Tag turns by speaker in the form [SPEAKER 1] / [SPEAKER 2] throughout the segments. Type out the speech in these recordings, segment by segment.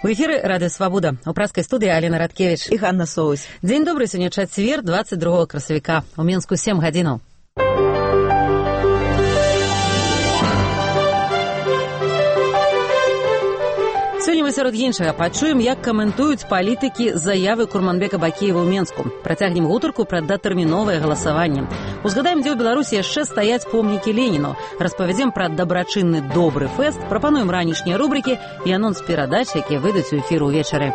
[SPEAKER 1] У эфіры Радыё Свабода. У праскай студыі Алена Радкевіч
[SPEAKER 2] і Ганна Соусь.
[SPEAKER 1] Дзень добры, сёння чацвер, 22 красавіка. У Мінску 7 гадзінаў. Сёння мы сярод іншага пачуем, як каментуюць палітыкі заявы Курманбека Бакеева ў Менску. Працягнем гутарку пра датэрміновае галасаванне. Узгадаем, дзе ў Беларусі яшчэ стаяць помнікі Леніну. Распавядзем пра дабрачынны добры фэст, прапануем ранішнія рубрыкі і анонс перадач, якія выйдуць у эфір увечары.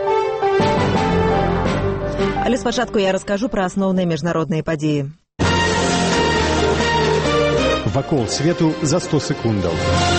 [SPEAKER 2] Але спачатку я раскажу пра асноўныя міжнародныя падзеі.
[SPEAKER 3] Вакол свету за 100 секундаў.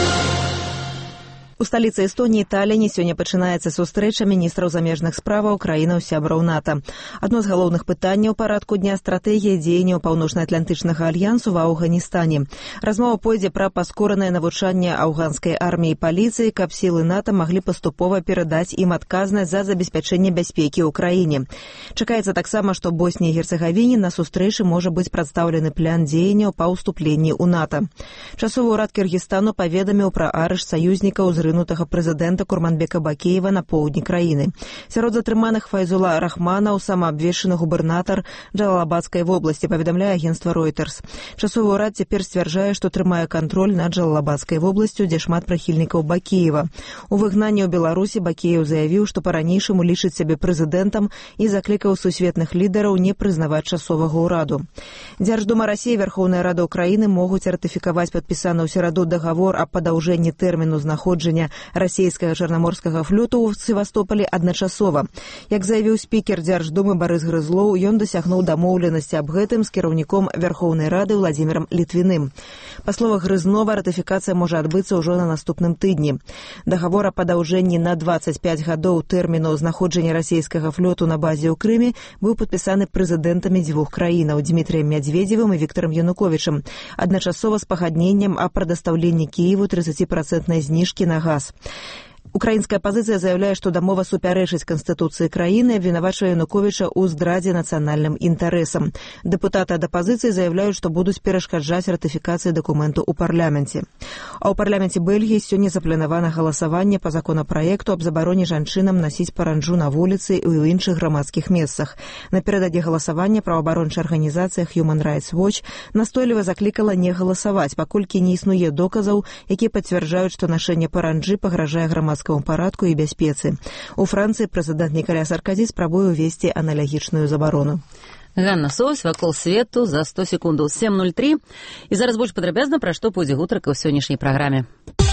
[SPEAKER 2] У сталіцы Эстоніі Талліне сёння пачынаецца сустрэча міністраў замежных справаў краінаў-сябраў НАТО. Адно з галоўных пытанняў парадку дня стратэгія дзеянняў Паўночна-Атлантычнага альянсу ва Аўганістане. Размова пойдзе пра паскоранае навучанне афганскай арміі і паліцыі, каб сілы НАТО маглі паступова перадаць ім адказнасць за забеспячэнне бяспекі ў краіне. Чакаецца таксама, што Боснії і Герцагавіне на сустрэчы можа быць прадстаўлены план дзеянняў па ўступленні ў НАТО. Часовы ўрад Кыргызстану паведаміў пра арышт саюзнікаў з рынутага прэзідэнта Курманбека Бакеева на поўдні краіны. Сярод затрыманых Файзула Рахманаў, самаабвешчаны губернатар Джалалабадскай вобласці, паведамляе агенцтва Reuters. Часовы ўрад цяпер сцвярджае, што трымае кантроль над Джалалабадскай вобласцю, дзе шмат прыхільнікаў Бакеева. У выгнанні ў Беларусі Бакеев заявіў, што па-ранейшаму лічыць сябе прэзідэнтам і заклікаў сусветных лідараў не прызнаваць часовага ўраду. Дзярждума Расіі, Верхоўная Рада Украіны могуць ратыфікаваць падпісаны ў сераду дагавор аб падаўжэнні тэрміну знаходжання расійскага чарнаморскага флоту ў Севастополі адначасова. Як заявіў спікер Дзярждумы Барыс Грызлоў, ён дасягнуў дамоўленасці аб гэтым з кіраўніком Верхоўнай Рады Владзімірам Літвіным. Па словах Грызнова, ратыфікацыя можа адбыцца ўжо на наступным тыдні. Дагавор аб падаўжэнні на 25 гадоў тэрміну знаходжання расійскага флоту на базе ў Крыме быў падпісаны прэзідэнтамі дзвюх краінаў Дмітрыем Мядзведзевым і Віктарам Януковічам, адначасова з пагадненнем аб прадастаўленні Кіеву 30% зніжкі на газ. Украінская пазіцыя заяўляе, што дамова супярэчыць Канстытуцыі краіны, абвінавачвае Януковіча ў здрадзе нацыянальным інтарэсам. Дэпутаты ад апазіцыі заяўляюць, што будуць перашкаджаць ратыфікацыі дакументу ў парламенце. А ў парламенце Бельгіі сёння запланавана галасаванне па законапраекту аб забароне жанчынам насіць паранджу на вуліцы і ў іншых грамадскіх месцах. Наперададзе галасавання праваабарончая арганізацыя Human Rights Watch настойліва заклікала не галасаваць, паколькі не існуе доказаў, якія пацвярджаюць, што нашэнне паранджы пагражае грамадскаму парадку і бяспецы. У Францыі прэзідэнт Нікаля Саркозі спрабуе ўвесці аналагічную забарону.
[SPEAKER 1] Ганна Соусь, вакол свету за 100 секундаў, 7:03. І зараз больш падрабязна, пра што пойдзе гутарка ў сённяшняй праграме.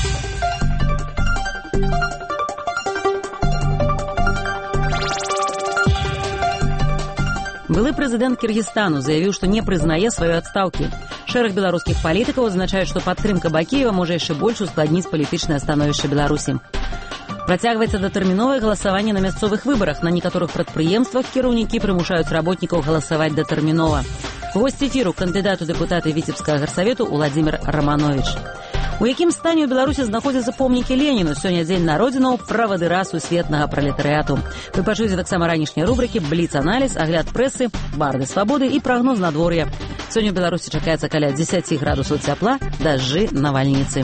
[SPEAKER 1] Былы прэзідэнт Кыргызстану заявіў, што не прызнае сваёй адстаўкі. Шэраг беларускіх палітыкаў азначаюць, што падтрымка Бакеева можа яшчэ больш ускладніць палітычнае становішча Беларусі. Працягваецца датэрміновае галасаванне на мясцовых выбарах. На некаторых прадпрыемствах кіраўнікі прымушаюць работнікаў галасаваць датэрмінова. Госць эфіру кандыдат у дэпутаты Віцебскага гарсавету Уладзімір Раманович. У якім стане ў Беларусі знаходзяцца помнікі Леніну? Сёння дзень народзінаў правадыра сусветнага пралетарыяту. Вы пачуеце таксама ранішнія рубрыкі «Бліц-аналіз», агляд прэсы, барды свабоды і прагноз надвор'я. Сёння ў Беларусі чакаецца каля 10 градусаў цяпла, дажджы, навальніцы.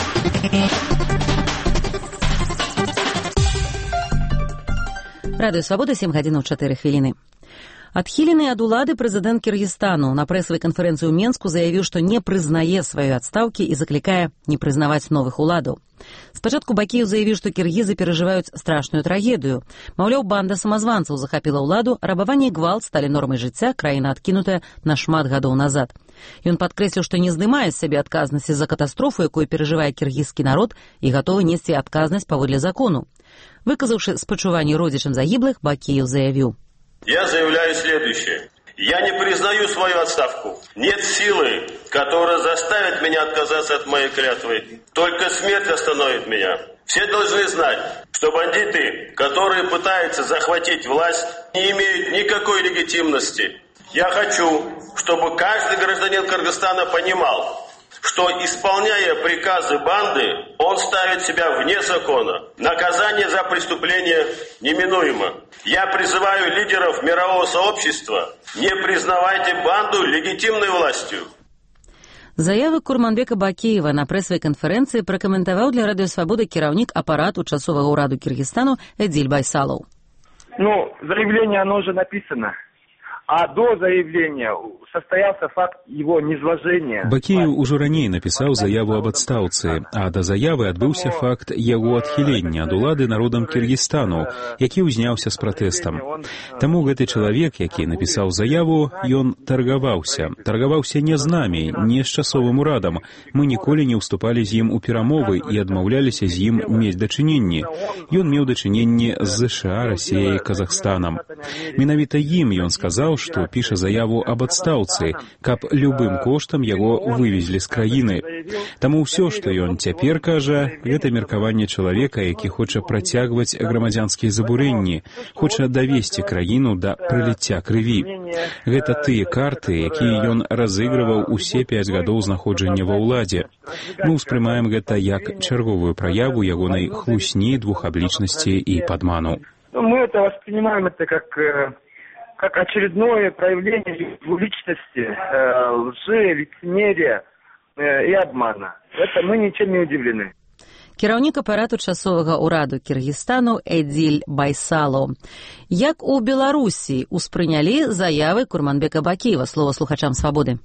[SPEAKER 1] Радыё Свабода, 7 гадзінаў 4 хвіліны. Адхілены ад улады прэзідэнт Кыргызстану на прэсавай канферэнцыі ў Менску заявіў, што не прызнае сваёй адстаўкі і заклікае не прызнаваць новых уладаў. Спачатку Бакеев заявіў, што кіргізы перажываюць страшную трагедыю. Маўляў, банда самазванцаў захапіла ўладу, рабаванне і гвалт сталі нормай жыцця, краіна адкінутая на шмат гадоў назад. Ён падкрэсліў, што не здымае з сябе адказнасці за катастрофу, якую перажывае кіргізскі народ, і гатовы несці адказнасць паводле закону. Выказаўшы спачуванні родзічам загіблых, Бакеев заявіў:
[SPEAKER 4] «Я заявляю следующее. Я не признаю свою отставку. Нет силы, которая заставит меня отказаться от моей клятвы. Только смерть остановит меня. Все должны знать, что бандиты, которые пытаются захватить власть, не имеют никакой легитимности. Я хочу, чтобы каждый гражданин Кыргызстана понимал, что, исполняя приказы банды, он ставит себя вне закона. Наказание за преступление неминуемо. Я призываю лидеров мирового сообщества: не признавайте банду легитимной властью».
[SPEAKER 1] Заявы Курманбека Бакеева на прэсавай канферэнцыі пракаментаваў для радыёсвабоды кіраўнік апарату часовага ўраду Киргизстану Эдзиль Байсалоў.
[SPEAKER 5] Заявление, оно уже написано. А до заявления состоялся факт его низложения.
[SPEAKER 6] Бакеев ужо раней напісаў заяву аб адстаўцы, а да заявы адбыўся факт яго адхілення ад улады народам Кіргізстану, які ўзняўся з пратэстам. Таму гэты чалавек, які напісаў заяву, ён таргаваўся не з намі, не з часовым урадам. Мы ніколі не ўступалі з ім у перамовы і адмаўляліся з ім мець дачыненні. Ён меў дачыненні з ЗША, Расіяй, Казахстанам. Менавіта ім ён сказаў, што піша заяву аб адстаўцы, каб любым коштам яго вывезлі з краіны. Таму ўсё, што ён цяпер кажа, гэта меркаванне чалавека, які хоча працягваць грамадзянскія забурэнні, хоча давесці краіну да прыліцця крыві. Гэта тыя карты, якія ён разыгрываў усе 5 гадоў знаходжання ва ўладзе. Мы ўспрымаем гэта як чарговую праяву ягонай хлусні, двухаблічнасці і падману.
[SPEAKER 5] Мы это воспринимаем как очередное проявление личности, лжи, лицемерия и обмана. Это мы ничем не удивлены.
[SPEAKER 1] Кіраўнік апарату часовага ўраду Кіргізстану Эдзиль Байсалоў. Як у Беларусі успрынялі заявы Курманбека Бакеева? Слово слухачам «Свабоды».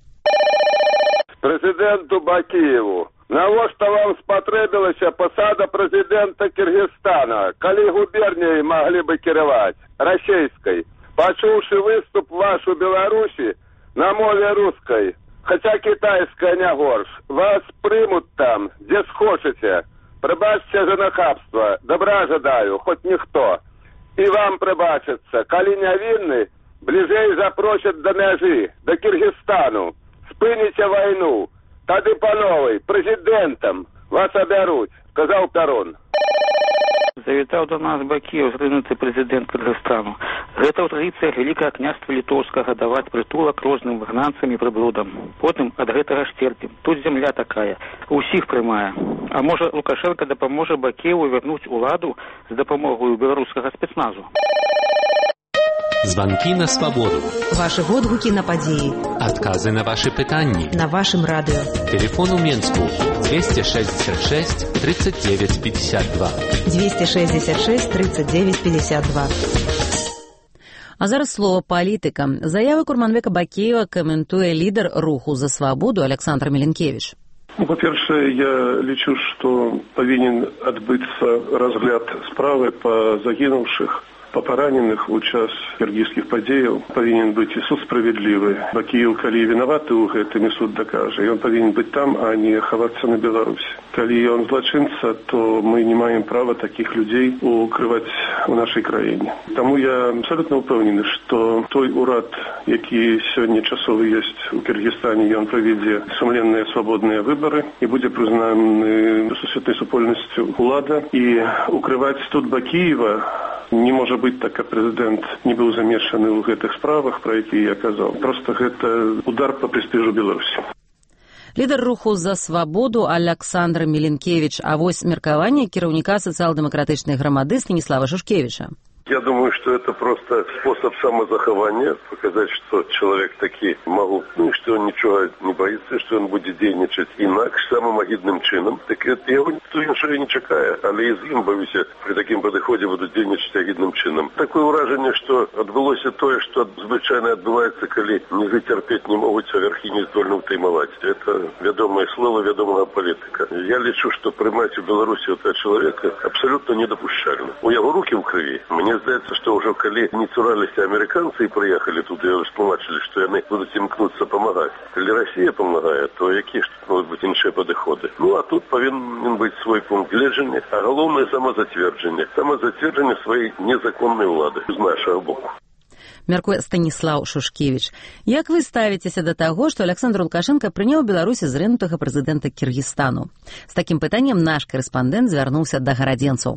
[SPEAKER 7] Президенту Бакееву. Навошта вам спатрэбілася пасада прэзідэнта Кіргізстана, калі губерняй маглі бы кіраваць, расейскай? Пачуўшы выступ ваш у Беларусі на мове рускай, хаця кітайская не горш, вас прымут там, дзе схочаце. Прыбачце за нахабства, добра жадаю, хоць ніхто. І вам прыбачыцца, калі нявінны, бліжэй запросяць да мяжы, да Кіргізстану. Спыніце вайну, тады па новай, прэзідэнтам вас абяруць, сказаў Тарон.
[SPEAKER 8] Завітаў до нас Бакеев, зрынуты прэзідэнт Кыргызстану. Гэта ў традыцыях Вялікага княства літоўскага даваць прытулак розным выгнанцам і прыблудам. Потым ад гэтага ж терпім. Тут зямля такая, усіх прымае. А можа Лукашенко дапаможа Бакееву вярнуць уладу з дапамогою беларускага спецназу?
[SPEAKER 9] Звонки на свободу.
[SPEAKER 2] Ваши водгуки на падзеі.
[SPEAKER 9] Отказы на ваши пытанні.
[SPEAKER 2] На вашым радыо.
[SPEAKER 9] Телефон у Менску 266 39 52.
[SPEAKER 2] 266 39 52.
[SPEAKER 1] А зараз слово палітыкам. Заявы Курманбека Бакеева каментуе лідар руху за свабоду Александр Миленкевич.
[SPEAKER 10] По-перше, я лічу, што павінен адбыцца разгляд справы па загінуўшых, по пораненых у час киргизских падзеяў. Павінен быць і суд справедлівы. Бакеев, калі вінаваты ў гэтым, і суд дакажа. Ён павінен быць там, а не хавацца на Беларусі. Калі ён злачынца, то мы не маем права такіх людзей укрываць у нашай краіне. Таму я абсолютно упэўнены, што той урад, які сёння часовы ёсць у Кіргізстане, ён правядзе сумленныя свабодныя выбары і будзе прызнаны сусветнай супольнасцю улада. І укрываць тут Бакеева не можа быць так, каб прэзідэнт не быў замешаны ў гэтых справах, пра якія я казаў. Просто гэта удар па прэстыжу Беларусі.
[SPEAKER 1] Лідар руху за свабоду Александр Миленкевич, а вось меркаванне кіраўніка сацыял-дэмакратычнай грамады Станіслава Шушкевича.
[SPEAKER 11] Я думаю, что это просто способ самозахования, показать, что человек таки могутный, что он ничего не боится, что он будет дейничать інакш, самым агідным чином. Так я его ніхто іншого не чекає, але і з ним, боюся, при таким підході будуть дейничать агідным чином. Такое враження, що відбулося те, що звичайно відбувається, коли ніжи терпіти не можуть, а верхи не здольно втримувати. Це відоме слово відомого політика. Я лічу, що приймати в Білорусі этого чоловіка абсолютно недопущально. У його руки в крові. Мне здається, що вже коли не цуралися американці і приїхали туди, і побачили, що вони будуть імкнутися допомагати. Коли Росія допомагає, то які ж тут можуть бути інші підходи? Ну, а тут повинен бути свій пункт гледження, а головне самозатвердження. Самозатвердження своєї незаконної влади з нашого боку.
[SPEAKER 1] Мяркуе Станіслав Шушкевич. Як вы ставіцеся да таго, што Александр Лукашенко прыняў у Беларусі зрынутага прэзідэнта Кіргізстану? З такім пытаннем наш корэспандэнт звярнуўся да гарадзенцаў.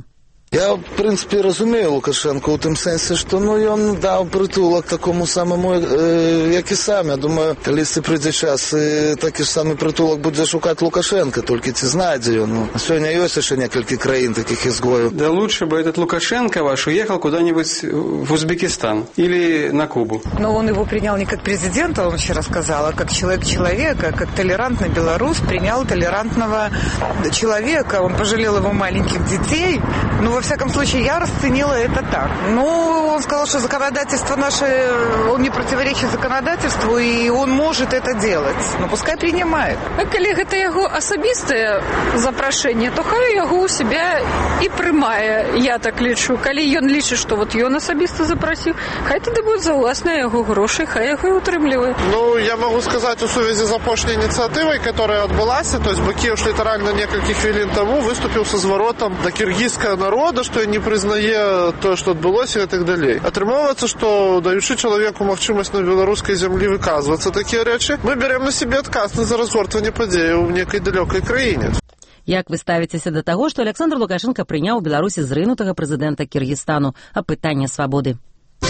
[SPEAKER 12] Я, в принципе, разумею Лукашенко в том сенсе, что он дал притулок такому самому, як и сам. Я думаю, если придет час, такий же самый притулок будет шукать Лукашенко, только те знают, где он. Сегодня есть еще несколько краин таких изгоев.
[SPEAKER 13] Да лучше бы этот Лукашенко ваш уехал куда-нибудь в Узбекистан или на Кубу.
[SPEAKER 14] Но он его принял не как президента, он вчера сказал, а как человека, как толерантный белорус принял толерантного человека. Он пожалел его маленьких детей. Во всяком случае, я расценила это так. Он сказал, что законодательство наше, он не противоречит законодательству, и он может это делать. Пускай принимает.
[SPEAKER 15] Коли это его особистое запрошение, то хай его у себя и приймає, я так лічу. Коли он лічить, что вот он особисто запросил, хай тогда будет за власне его гроши, хай его и утримливает.
[SPEAKER 16] Я могу сказать у связи с запошней инициативой, которая отбылась, то есть Бакиев литерально несколько хвилин тому выступил со зворотом до киргизского народа, что не признае то, что отбылося и так далее. Атрымоўваецца, что даючы человеку магчымасць на беларускай землі выказвацца такія рэчы, мы берем на себе адказнасць за разгортванне падзеяў у некай далёкай краіне.
[SPEAKER 1] Як вы ставіцеся да таго, што Александр Лукашенко прыняў у Беларусі зрынутага прэзідэнта Кіргізстану, а пытанне свабоды?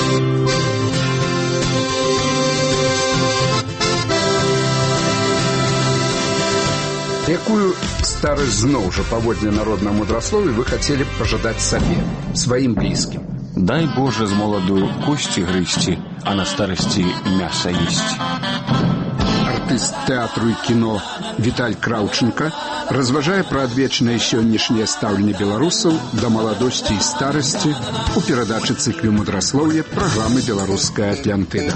[SPEAKER 17] Якую старасць зноў жа паводле народнага мудрасловия вы хацелі б пажадаць сабе, сваім блізкім?
[SPEAKER 6] Дай Боже з моладу косці грызці, а на старасці мяса есці.
[SPEAKER 17] Артыст тэатру і кіно Віталь Краўченка разважае пра адвечнае сённяшняе стаўленне беларусаў да маладосці і старасці у перадачы цыклю мудраслоўя праграмы «Беларуская Атлантыда».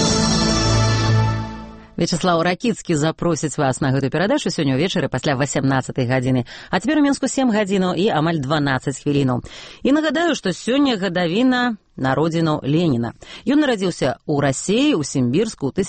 [SPEAKER 1] Вячеслав Ракіцкі запросіць вас на гэту перадачу сёння ўвечары пасля 18 гадзіны. А цяпер у Мінску 7 гадзінаў і амаль 12 хвілінаў. І нагадаю, што сёння гадавіна народзіну Леніна. Ён нарадзіўся ў Расіі, у Сімбірску ў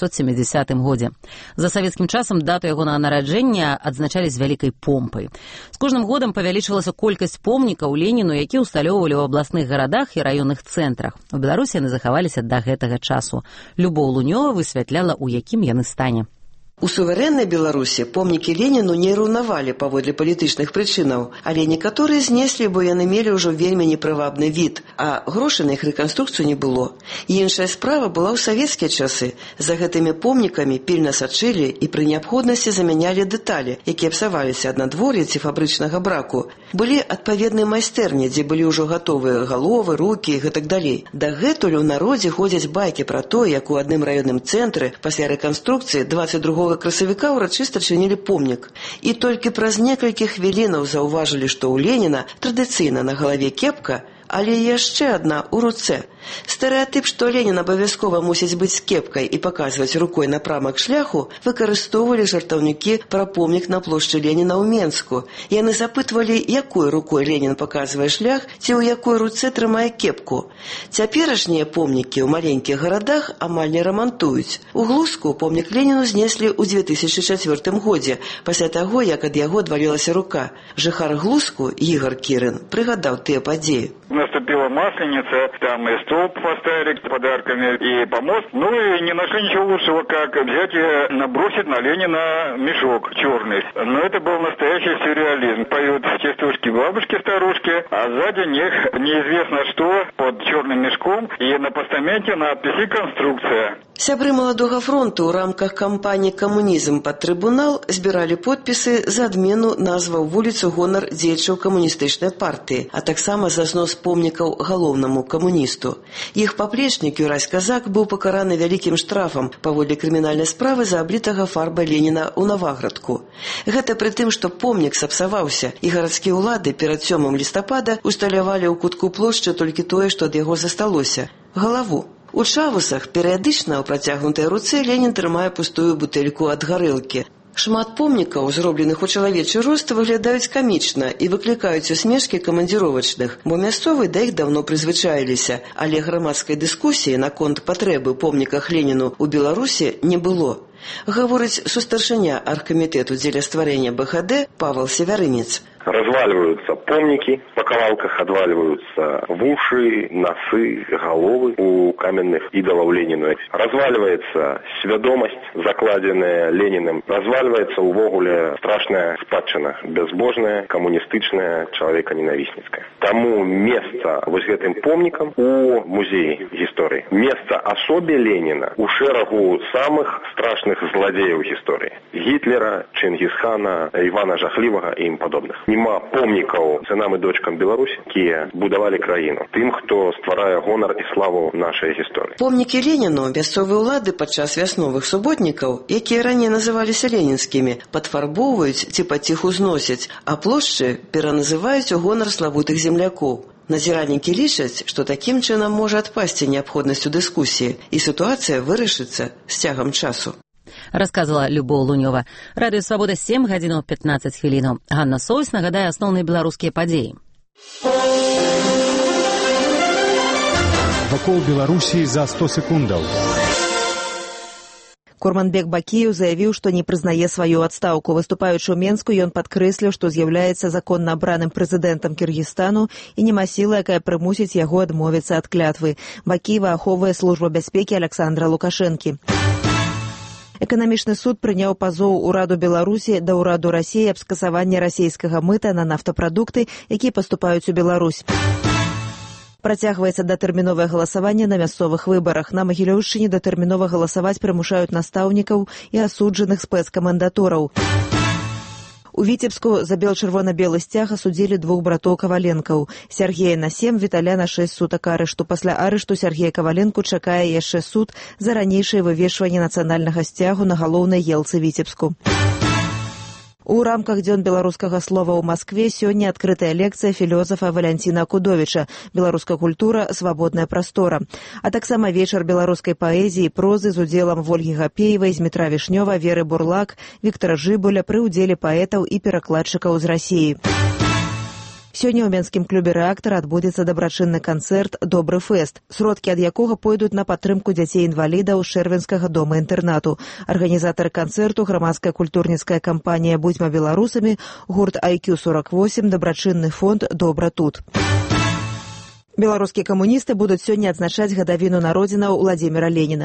[SPEAKER 1] 1870 годзе. За савецкім часам дату яго нараджэння адзначалі з вялікай помпай. З кожным годам павялічвалася колькасць помнікаў Леніну, які ўсталёўвалі ў абласных гарадах і раённых цэнтрах. У Беларусі яны захаваліся да гэтага часу. Любоў Лунёва высвятляла, у якім яны стане.
[SPEAKER 18] У суверэннай Беларусі помнікі Леніну не раўнавалі паводле палітычных прычынаў, але некаторыя знеслі, бо яны мелі ўжо вельмі непрывабны від, а грошай на іх рэканструкцыю не было. І іншая справа была ў савецкія часы. За гэтымі помнікамі пільна сачылі і пры неабходнасці замянялі дэталі, якія псаваліся ад надвор'я ці фабрычнага браку. Былі адпаведныя майстэрні, дзе былі ўжо гатовыя галовы, рукі і гэтак далей. Дагэтуль у народзе ходзяць байкі пра тое, як у адным раённым цэнтры пасля рэканструкцыі 22 красавіка ўрачыста чынілі помнік. І толькі праз некалькі хвілінаў заўважылі, што ў Леніна традыцыйна на галаве кепка, але яшчэ адна ў руцэ. Стэрэатып, што Ленін абавязкова мусіць быць з кепкай і паказваць рукой напрамак шляху, выкарыстоўвалі жартаўнікі пра помнік на плошчы Леніна ў Менску. Яны запытвалі, якой рукой Ленін паказвае шлях ці ў якой руцэ трымае кепку. Цяперашнія помнікі ў маленькіх гарадах амаль не рамантуюць. У Глузку помнік Леніну знеслі ў 2004 годзе, пасля таго, як ад яго адвалілася рука. Жыхар Глузку, Ігор Кірын, прыгадаў тыя падзеі.
[SPEAKER 19] Наступила Масленица, там и столб поставили с подарками, и помост. И не нашли ничего лучшего, как взять и набросить на Ленина мешок черный. Но это был настоящий сюрреализм. Поют частушки бабушки-старушки, а сзади них неизвестно что под черным мешком, и на постаменте надписи «Конструкция».
[SPEAKER 18] Сябры маладога фронту ў рамках кампаніі «Камунізм пад трыбунал» збіралі подпісы за адмену назваў вуліцу гонар дзеячаў камуністычнай партыі, а таксама за знос помнікаў галоўнаму камуністу. Іх паплечнік Юрась Казак быў пакараны вялікім штрафам паводле крымінальнай справы за аблітага фарбай Леніна ў Наваградку. Гэта пры тым, што помнік сапсаваўся, і гарадскія ўлады перад 7 лістапада усталявалі ў кутку плошчы толькі тое, што ад яго засталося – галаву. У чавусах перыядычна ў працягнутай руцэ Ленін трымае пустую бутэльку ад гарэлкі. Шмат помнікаў, зробленых у чалавечы рост, выглядаюць камічна і выклікаюць усмешкі камандзіровачных, бо мясцовыя да іх даўно прызвычаіліся, але грамадскай дыскусіі наконт патрэбы помніках Леніну ў Беларусі не было. Гаворыць сустаршыня аргкамітэту дзеля стварэння БХД Павел Севярынец.
[SPEAKER 20] Разваливаются помники, по кавалках отваливаются уши, носы, головы у каменных идолов Ленина. Разваливается свядомость, закладенная Лениным. Разваливается увогуле страшная спадчина, безбожная, коммунистичная, человеконенавистницкая. Тому место вот этим помникам у музея истории. Место особе Ленина у шерагу самых страшных злодеев истории. Гитлера, Чингисхана, Ивана Жахливого и им подобных. Нема помнікаў сынам і дочкам Беларусі, якія будавалі краіну. Тым, хто стварае гонар і славу нашай гісторыі.
[SPEAKER 18] Помнікі Леніну мясцовыя ўлады падчас вясновых суботнікаў, якія раней называліся ленінскімі, падфарбоўваюць ці паціху зносяць, а плошчы пераназываюць у гонар славутых землякоў. Назіраннікі лічаць, што такім чынам можа адпасці неабходнасць у дыскусіі, і сітуацыя вырашыцца з цягам часу.
[SPEAKER 1] Расказвала Любоў Лунёва. Радыё Свабода 7 гадзінаў 15 хвілінаў. Ганна Соўсь нагадае асноўныя беларускія падзеі.
[SPEAKER 3] Вакол Беларусі за 100 секундаў.
[SPEAKER 2] Курманбек Бакіев заявіў, што не прызнае сваю адстаўку. Выступаючы ў Менску, ён падкрэсліў, што з'яўляецца законна абраным прэзідэнтам Кіргізстану і няма сілы, якая прымусіць яго адмовіцца ад клятвы. Бакіева ахоўвае служба бяспекі Александра Лукашэнкі. Эканамічны суд прыняў пазоў ураду Беларусі да ўраду Расіі аб скасаванні расійскага мыта на нафтапрадукты, якія паступаюць у Беларусь. Працягваецца датэрміновае галасаванне на мясцовых выбарах. На Магілёўшчыне датэрмінова галасаваць прымушаюць настаўнікаў і асуджаных спецкамандатораў. У Віцебску за бел-чырвона-белы сцяг асудзілі двух братоў Каваленкаў. Сергея на 7, Віталя на 6 сутак арышту. Пасля арышту Сергея Каваленку чакае яшчэ суд за ранейшае вывешванне нацыянальнага сцягу на галоўнай елцы Віцебску. У рамках дзён беларускага слова ў Маскве сёння адкрытая лекцыя філёзафа Валянціна Кудовіча «Беларуская культура. Свабодная прастора». А таксама вечар беларускай паэзіі і прозы з удзелам Вольгі Гапеевай, Змітра Вішнёва, Веры Бурлак, Віктара Жыбуля пры ўдзеле паэтаў і перакладчыкаў з Расіі. Сёння ў Менскім клубе «Рэактар» адбудзецца дабрачынны канцэрт «Добры фэст», сродкі ад якога пойдуць на падтрымку дзяцей-інвалідаў Шэрвенскага дома-інтэрнату. Арганізатары канцэрту грамадская культурніцкая кампанія «Будзьма беларусамі», гурт IQ48, дабрачынны фонд «Добра тут». Беларускія камуністы будуць сёння адзначаць гадавіну народзінаў Уладзіміра Леніна.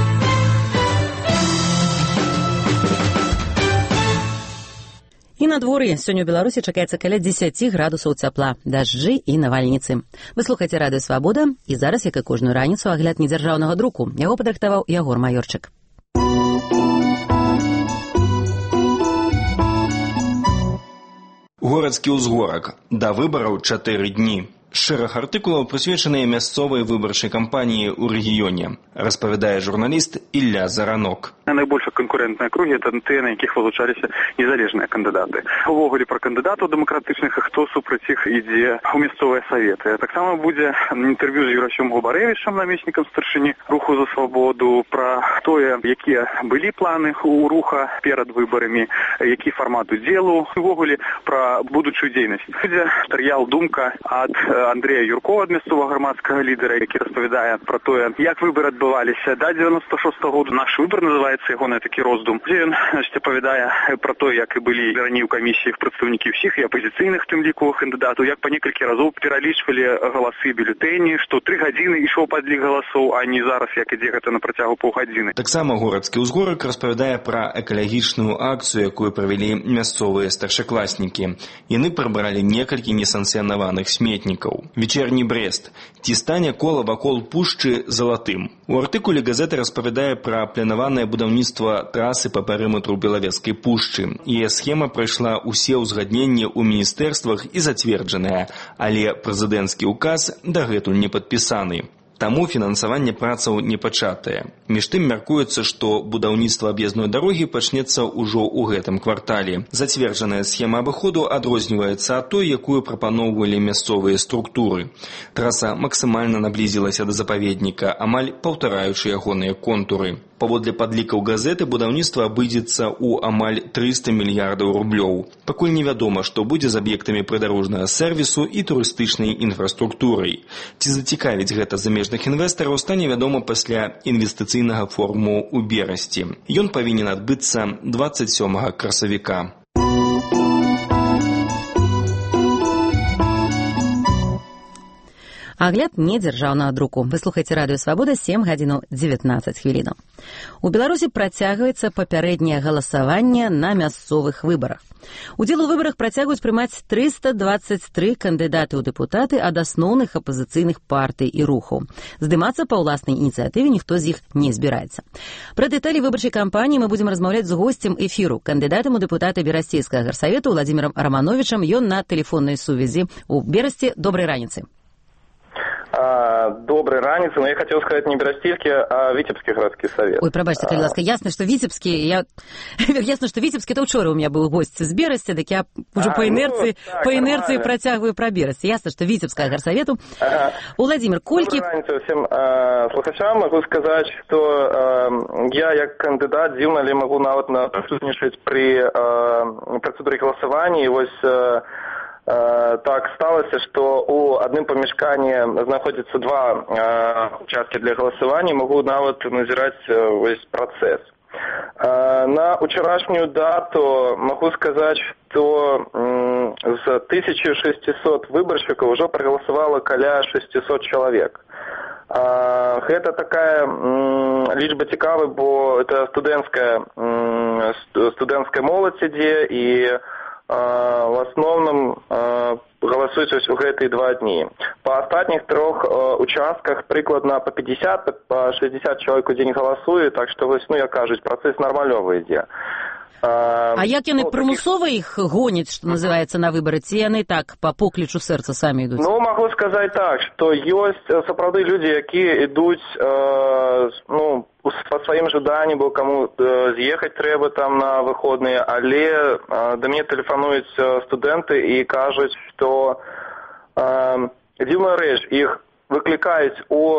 [SPEAKER 2] І надвор'е. Сёння ў Беларусі чакаецца каля 10 градусаў цяпла, дажджы і навальніцы. Вы слухаеце Радыё Свабода, і зараз, як і кожную раніцу, агляд недзяржаўнага друку. Яго падрыхтаваў Ягор Маёрчык.
[SPEAKER 21] Горадскі ўзгорак. Да выбараў 4 дні. Шэраг артыкулаў прысвечаныя мясцовай выбарчай кампаніі ў рэгіёне, распавядае журналіст Ілля Заранок.
[SPEAKER 22] Найбольш канкурэнтныя кругі это тыя, на якіх вылучаліся незалежныя кандыдаты. Увогуле пра кандыдатаў дэмакратычных, хто супраць іх ідзе ў мясцовыя саветы. Таксама будзе інтэрв'ю з Юрасём Губарэвічам, намеснікам старшыні руху за свабоду, пра тое, якія былі планы у руха перад выбарамі, які фармат удзелу, увогуле пра будучую дзейнасць. Будзе матэрыял «Думка» ад Андрэя Юркова, мясцовага грамадскага лідара, які распавядае пра тое, як выбары адбываліся да 96-го году. Наш выбар называецца ягоны такі роздум, дзе ён апавядае пра тое, як і былі раней у камісіях прадстаўнікі ўсіх і апазіцыйных, тым ліку кандыдатаў, як па некалькі разоў пералічвалі галасы бюлетэні, што 3 гадзіны ішоў падлік галасоў, а не зараз, як ідзе гэта на працягу паўгадзіны.
[SPEAKER 21] Таксама горадскі ўзгорак распавядае пра экалагічную акцыю, якую правялі мясцовыя старшакласнікі. Яны прыбралі некалькі несанкцыянаваных сметнікаў. Вечерні Брест. Ці стане кола вакол пушчы залатым? У артыкуле газета распавядае пра планаванае будаўніцтва трасы па перыметру Белавежскай пушчы. Яе схема прайшла ўсе ўзгадненні ў міністэрствах і зацверджаная, але прэзідэнцкі ўказ дагэтуль не падпісаны. Таму фінансаванне працаў не пачатае. Між тым мяркуецца, што будаўніцтва аб'ездной дарогі пачнецца ўжо ў гэтым квартале. Зацверджаная схема абыходу адрозніваецца ад той, якую прапаноўвалі мясцовыя структуры. Траса максімальна наблізілася да запаведніка, амаль паўтараючы ягоныя контуры. Паводле падлікаў газеты, будаўніцтва абыдзецца ў амаль 300 мільярдаў рублёў. Пакуль невядома, што будзе з аб'ектамі прыдарожнага сэрвісу і турыстычнай інфраструктурай. Ці зацікавіць гэта замежных інвестараў, стане вядома пасля інвестыцыйнага форуму ў Берасці. Ён павінен адбыцца 27 красавіка.
[SPEAKER 1] Агляд недзяржаўнага друку. Вы слухаеце радыё Свабода, 7:19. У Беларусі працягваецца папярэдняе галасаванне на мясцовых выбарах. Удзел у выбарах працягваюць прымаць 323 кандыдаты ў дэпутаты ад асноўных апазіцыйных партый і рухаў. Здымацца па ўласнай ініцыятыве ніхто з іх не збіраецца. Пра дэталі выбарчай кампаніі мы будзем размаўляць з госцем эфіру, кандыдатам у дэпутаты Берасцейскага гарсавету Владзімірам Рамановичам. Ён на тэлефоннай сувязі у Берасці. Добрай раніцы.
[SPEAKER 4] Доброй раницы, но я хотел сказать не Берастейский, а Витебский городский совет.
[SPEAKER 1] Ой, пробачьте, калі ласка, ясно, что Витебский, это учора у меня был гость з Берасці, так я уже по инерции протягиваю про Берасць. Ясно, что Витебского горсовету. Владимир, колькі...
[SPEAKER 4] Доброй раницы всем слухачам. Могу сказать, что я, как кандидат, дзіўна ли могу нават присутнічаць при процедуре голосования. Вось так сталося, что у адным памяшканні знаходзіцца два участки для голосования, могу нават назіраць весь процесс. На учорашнюю дату могу сказать, что з 1600 выборщиков уже проголосовало каля 600 человек. Гэта такая лічба цікавая, бо это студэнцкая моладзь ідзе, і в основном голосуюць у гэтыя 2 дні. Па астатніх 3 участках прыкладна по 50, по 60 чалавек у дзень галасуе, так што вось, як кажуць, працэс нармалёвы ідзе.
[SPEAKER 1] А як яны прымусова іх гоняць, што называецца, на выбары, ці яны так па поклічу сэрца самі ідуць?
[SPEAKER 4] Могу сказаць так, што ёсць сапраўды людзі, якія ідуць по сваім жаданні, бо каму з'ехаць трэба там на выходныя, але да мне тэлефануюць студэнты і кажуць, што дзіўная рэч, іх выклікаюць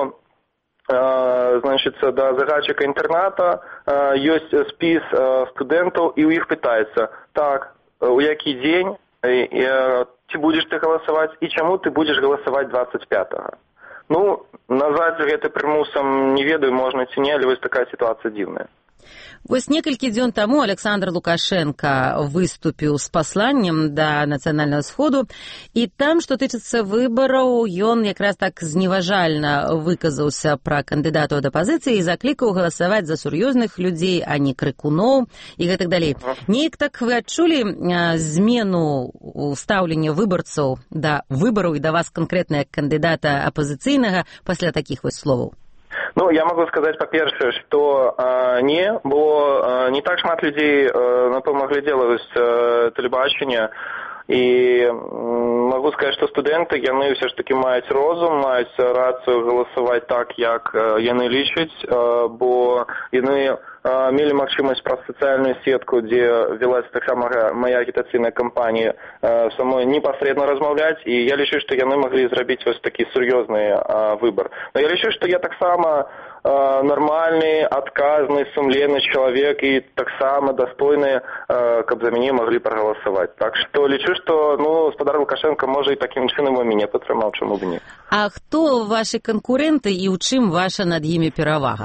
[SPEAKER 4] до загадчика інтэрната, ёсць спіс студэнтаў, і ў іх пытаецца: так, у які дзень, ці будзеш ты галасаваць, і чаму ты будзеш галасаваць 25-го? Назваць гэта прымусам не ведаю, можна ці не, але вось такая сітуацыя дзіўная.
[SPEAKER 1] Вось некалькі дзён таму Александр Лукашенко выступіў з пасланнем да нацыянальнага сходу, і там, што тычыцца выбараў, ён якраз так зневажальна выказаўся пра кандыдатаў ад апазіцыі і заклікаў галасаваць за сур'ёзных людзей, а не крыкуноў і гэтак далей. Неяк так вы адчулі змену стаўлення выбарцаў да выбараў і да вас канкрэтна як кандыдата апазіцыйнага пасля такіх вось словаў?
[SPEAKER 4] Я могу сказать, по-перше, что не, бо не так шмат людей, напевно, глядела телебачення, і могу сказать, что студенты, яны все ж таки мають розум, мають рацію голосувати так, як яны лічаць, бо яны мелі магчымасць праз сацыяльную сетку, дзе велась таксама моя агітацыйная кампанія, са мной непасрэдна размаўляць, і я лічу, што яны маглі зрабіць вось такі сур'ёзны выбар. Но я лічу, што я таксама нормальны, адказны, сумленны чалавек і таксама дастойны, каб за мяне маглі прагаласаваць. Так што лічу, што гаспадар Лукашенко можа і такім чынам у мяне падтрымаў, чаму б не.
[SPEAKER 1] А хто вашы канкурэнты і ў чым ваша над імі перавага?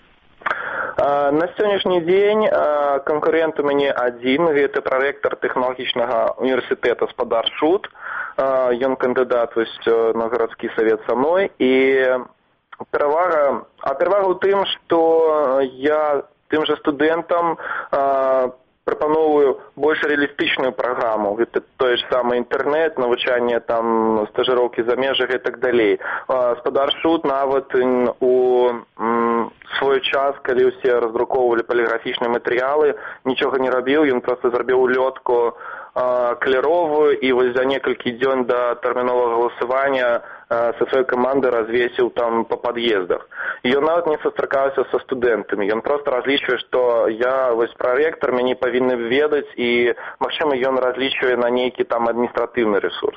[SPEAKER 4] На сённяшні дзень канкурент у мяне адзін, гэта прарэктар тэхналагічнага універсітэта спадар Шут. Ён кандыдат на гарадскі савет са мной, і перавага ў тым, што я тым жа студэнтам прапановую больш рэалістычную праграму. Гэта той ж самы інтэрнэт, навучанне там, стажыроўкі за межах і так далей. Спадар Шут нават у свой час, калі ўсе раздрукоўвалі паліграфічныя матэрыялы, нічога не рабіў, ён проста зрабіў улётку каляровую, і вось за некалькі дзён да тэрміновага галасавання со сваёй камандай развесіў там па пад'ездах. Ён нават не сустракаўся са студэнтамі, ён проста разлічвае, што я вось прарэктар, мяне павінны ведаць, і магчыма ён разлічвае на нейкі там адміністратыўны ресурс.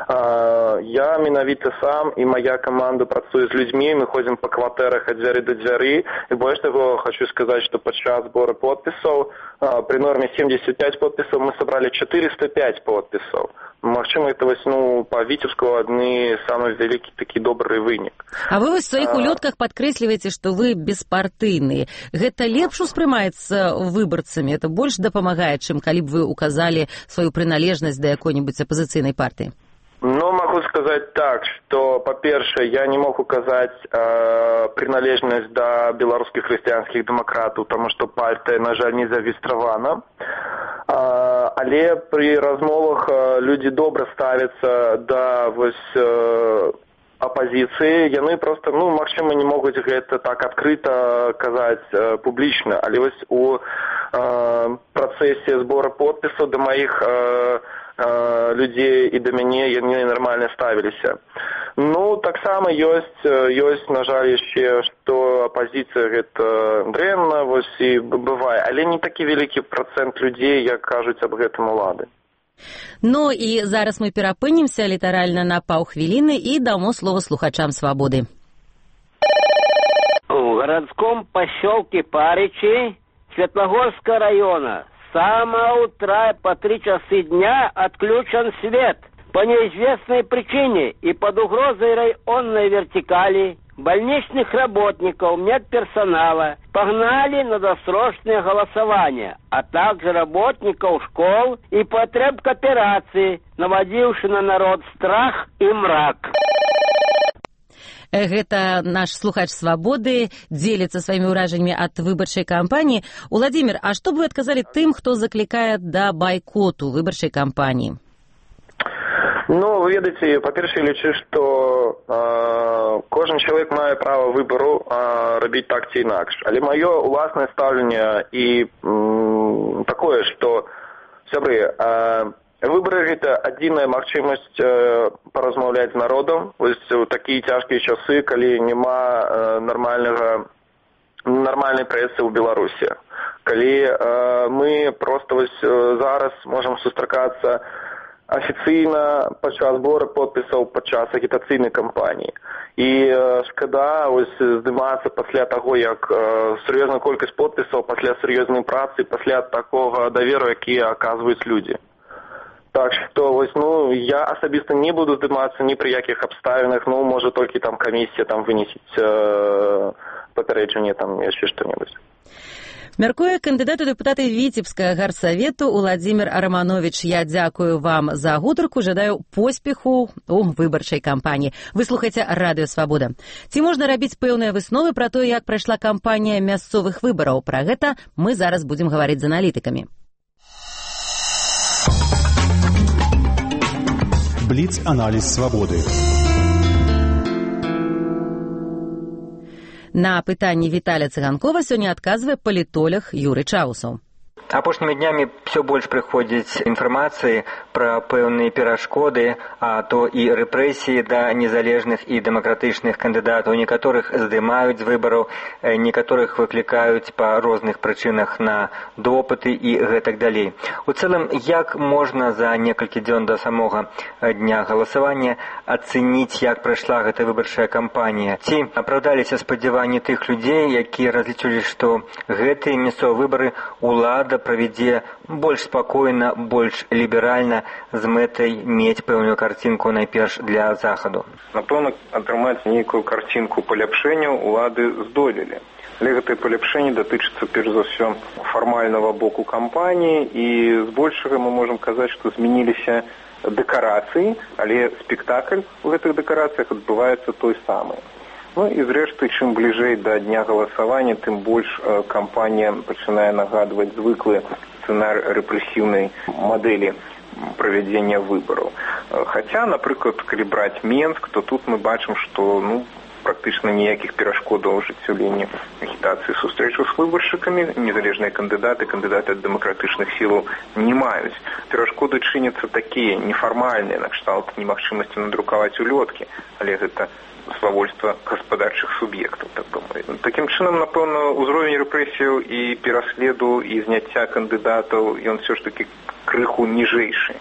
[SPEAKER 4] Я менавіта сам і моя каманда працуе з людзьмі, мы ходзім па кватэрах ад дзвяры да дзвяры, і больш таго хочу сказаць, што падчас збору подпісаў при норме 75 подпісаў мы сабралі 405 подпісаў. Магчыма, это па Віцебску адны самы вялікі такі добры вынік.
[SPEAKER 1] А вы вось у сваіх улётках падкрэсліваеце, што вы беспартыйныя. Гэта лепш успрымаецца выбарцамі? Это больш дапамагае, чым калі б вы указалі сваю прыналежнасць да якой-небудзь апазіцыйнай партыі?
[SPEAKER 4] Ну, могу сказать так, что, по-перше, я не мог указать приналежность до белорусских христианских демократов, потому что партия, на жаль, не зарегистрована. Але при размовах люди добра ставяцца да апозіцыі, яны просто, магчыма, не могуць гэта так адкрыта казаць публічна, але у працэсе збора подпісаў да маіх людзей і да мяне яны нармальна ставіліся. Таксама ёсць, на жаль, яшчэ, што апазіцыя гэта дрэнна, і бывае, але не такі вялікі працэнт людзей, як кажуць аб гэтым улады.
[SPEAKER 1] І зараз мы перапынемся літаральна на паўхвіліны і дамо слова слухачам «Свабоды».
[SPEAKER 5] В городском поселке Паричи Светлогорского района с самого утра по 3 часа дня отключен свет. По неизвестной причине и под угрозой районной вертикали больничных работников, медперсонала погнали на досрочное голосование, а также работников школ и потреб кооперации, наводивших на народ страх и мрак.
[SPEAKER 1] Гэта наш слухач «Свабоды» дзеліцца сваімі ўражаннямі ад выбарчай кампаніі. Уладзімір, а што б вы адказалі тым, хто заклікае да байкоту выбарчай кампаніі?
[SPEAKER 4] Вы ведаеце, па-перше, я лічу, што кожен чалавек мае права выбару рабіць так ці інакш. Але маё уласнае стаўленне і такое, што, сябры, выбары – гэта адзіная магчымасць паразмаўляць з народам. У такія цяжкія часы, калі няма нармальнай прэсы ў Беларусі. Калі мы проста зараз можам сустракацца афіцыйна падчас збора подпісаў падчас агітацыйнай кампаніі. І шкада здымацца пасля таго, як сур'ёзная колькасць подпісаў, пасля сур'ёзнай працы, пасля такога даверу, які аказваюць людзі. Так што, я асабіста не буду здымацца ні пры якіх абставінах, можа толькі камісія вынесіць папярэджанне, яшчэ што-небудзь.
[SPEAKER 1] Мяркуе кандыдат у дэпутаты Віцебскага гарсавету Уладзімір Раманович. Я дзякую вам за гутарку, жадаю поспеху у выбарчай кампаніі. Вы слухаеце радыё «Свабода». Ці можна рабіць пэўныя высновы пра тое, як прайшла кампанія мясцовых выбараў? Пра гэта мы зараз будзем гаварыць з аналітыкамі.
[SPEAKER 3] Бліц-аналіз «Свабоды».
[SPEAKER 1] На пытанні Віталя Цыганкова сёння адказвае палітолог Юрый Чаусаў.
[SPEAKER 7] Апошнімі днямі все больш прыходзіць інфармацыі пра пэўныя перашкоды, а то і рэпрэсіі да незалежных і дэмакратычных кандыдатаў. Некаторых здымаюць з выбараў, некаторых выклікаюць па розных прычынах на допыты і гэтак далей. У цэлым, як можна за некалькі дзён да самога дня галасавання ацэніць, як прайшла гэта выбарчая кампанія? Ці апраўдаліся спадзяванні тых людзей, якія разлічылі, што гэтыя мясцовыя выбары ўлада правядзе больш спакойна, больш ліберальна, з мэтай мець пэўную карцінку найперш для захаду?
[SPEAKER 22] Напэўна, атрымаць нейкую карцінку паляпшэння улады здолелі. Але гэтае паляпшэнне датычыцца перш за ўсё фармальнага боку кампаніі, і збольшага мы можам казаць, што змяніліся дэкарацыі, але спектакль у гэтых дэкарацыях адбываецца той самы. І зрэшты, чым бліжэй да дня галасавання, тым больш кампанія пачынае нагадваць звыклы сцэнар рэпрэсіўнай мадэлі правядзення выбараў. Хаця, напрыклад, калі браць Менск, то тут мы бачым, што практычна ніякіх перашкодаў ажыццяўлення агітацыі сустрэчаў з выбаршчыкамі незалежныя кандыдаты ад дэмакратычных сілаў не маюць. Перашкоды чыняцца такія нефармальныя, накшталт немагчымасці надрукаваць улёткі, але гэта свавольства гаспадарчых суб'ектаў, так бы мовіць. Такім чынам, напэўна, узровень рэпрэсіяў і пераследу і зняцця кандыдатаў, ён все ж таки крыху ніжэйшы,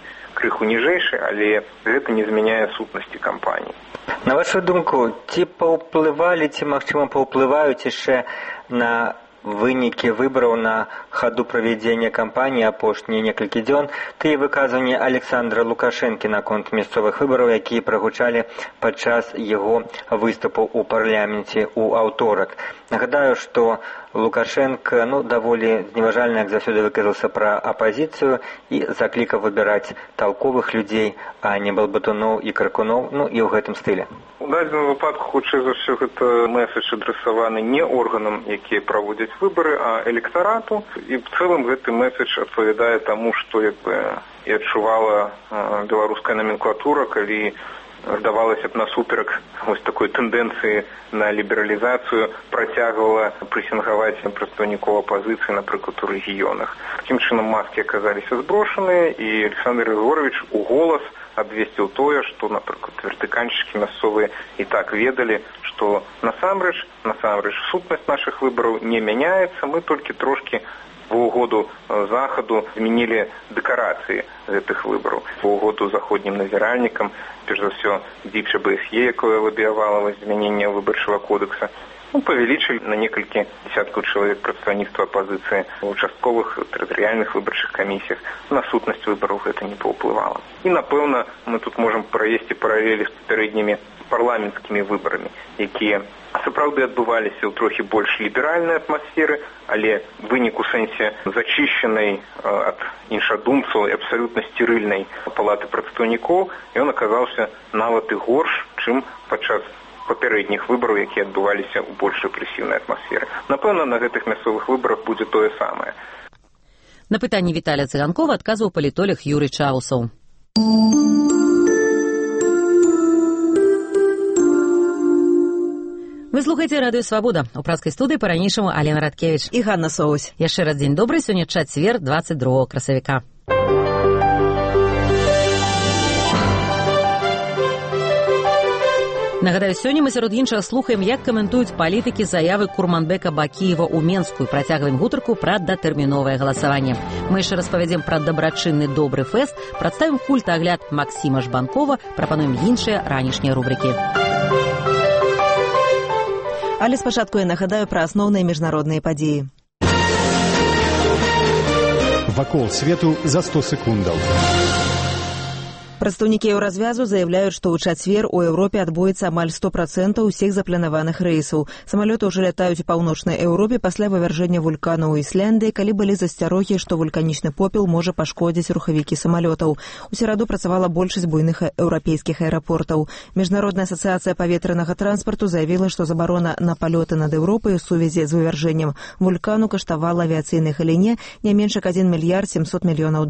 [SPEAKER 22] але гэта не змяняе сутнасці кампаніі.
[SPEAKER 7] На вашу думку, ці паўплывалі, ці, магчыма, паўплываюць яшчэ на вынікі выбараў на хаду правядзення кампаніі апошнія некалькі дзён тыя выказванні Александра Лукашэнкі наконт мясцовых выбараў, якія прагучалі падчас яго выступу ў парламенце ў аўторак. Нагадаю, што Лукашенко, даволі зневажальна, як заўсёды выказаўся пра апазіцыю і заклікаў выбіраць талковых людзей, а не балбатуноў і каркуноў, і ў гэтым стылі.
[SPEAKER 8] У дадзеным выпадку, хутчэй за ўсё, гэта месседж адресаваны не органам, якія праводзяць выбары, а электарату. І в цэлым гэты месседж адпавядае таму, што і адчувала беларуская номенклатура, калі здавалася б насуперак вось такой тэндэнцыі на лібералізацыю працягвала прэсінгаваць прадстаўнікоў апазіцыі, напрыклад, у рэгіёнах. Такім чынам маскі аказаліся зброшаныя, і Александр Григорович у голас абвесціў тое, што, напрыклад, вертыкальшчыкі мясцовыя і так ведалі, што насамрэч сутнасць нашых выбараў не мяняецца, мы толькі трошкі в угоду Захаду змянілі дэкарацыі гэтых выбараў. В угоду заходнім назіральнікам, перш за ўсё, дзіча БСЕ, якое лабіявала змяненне выбарчага кодекса, павялічылі на некалькі десяткаў чалавек прадстаўніцтва апазіцыі ў участковых тэрытарыяльных выбарчых камісіях. На сутнасць выбараў гэта не паўплывала. І, напэўна, мы тут можам правесці паралелі з папярэднімі парламенцкімі выбарамі, якія сапраўды адбываліся ў трохі больш ліберальнай атмасферы, але вынік у сэнсе зачышчанай ад іншадумцаў і абсалютна сцерыльнай палаты прадстаўнікоў, ён аказаўся нават і горш, чым падчас папярэдніх выбараў, якія адбываліся ў больш рэпрэсіўнай атмасферы. Напэўна, на гэтых мясцовых выбарах будзе тое самае.
[SPEAKER 1] На пытанні Віталія Цыганкова адказваў палітолог Юрый Чаусаў. Вы слухаеце радыё «Свабода». У праскай студыі па-ранейшаму Алена Радкевіч
[SPEAKER 2] і Ганна Соусь.
[SPEAKER 1] Яшчэ раз дзень добры, сёння чацвер, 22 красавіка. Нагадаю, сёння мы сярод іншага слухаем, як каментуюць палітыкі заявы Курманбека Бакіева ў Менску і працягваем гутарку пра датэрміновае галасаванне. Мы яшчэ распавядзем пра дабрачынны добры фэст, прадставім культагляд Максіма Жбанкова, прапануем іншыя ранішнія рубрыкі.
[SPEAKER 2] Але спачатку я нагадаю пра асноўныя міжнародныя падзеі.
[SPEAKER 3] Вакол свету за 100 секундаў.
[SPEAKER 2] Прадстаўнікі еўразвязу заяўляюць, што ў чацвер у Еўропе адбудзецца амаль 100% усіх запланаваных рэйсаў. Самалёты ўжо лятаюць у паўночнай Еўропе пасля вывяржэння вулкану ў Ісляндыі, калі былі засцярогі, што вулканічны попел можа пашкодзіць рухавікі самалётаў. У сераду працавала большасць буйных еўрапейскіх аэрапортаў. Міжнародная асацыяцыя паветранага транспарту заявіла, што забарона на палёты над Еўропай у сувязі з вывяржэннем вулкану каштавала авіяцыйнай галіне не менш як $1 мільярд 700 мільёнаў.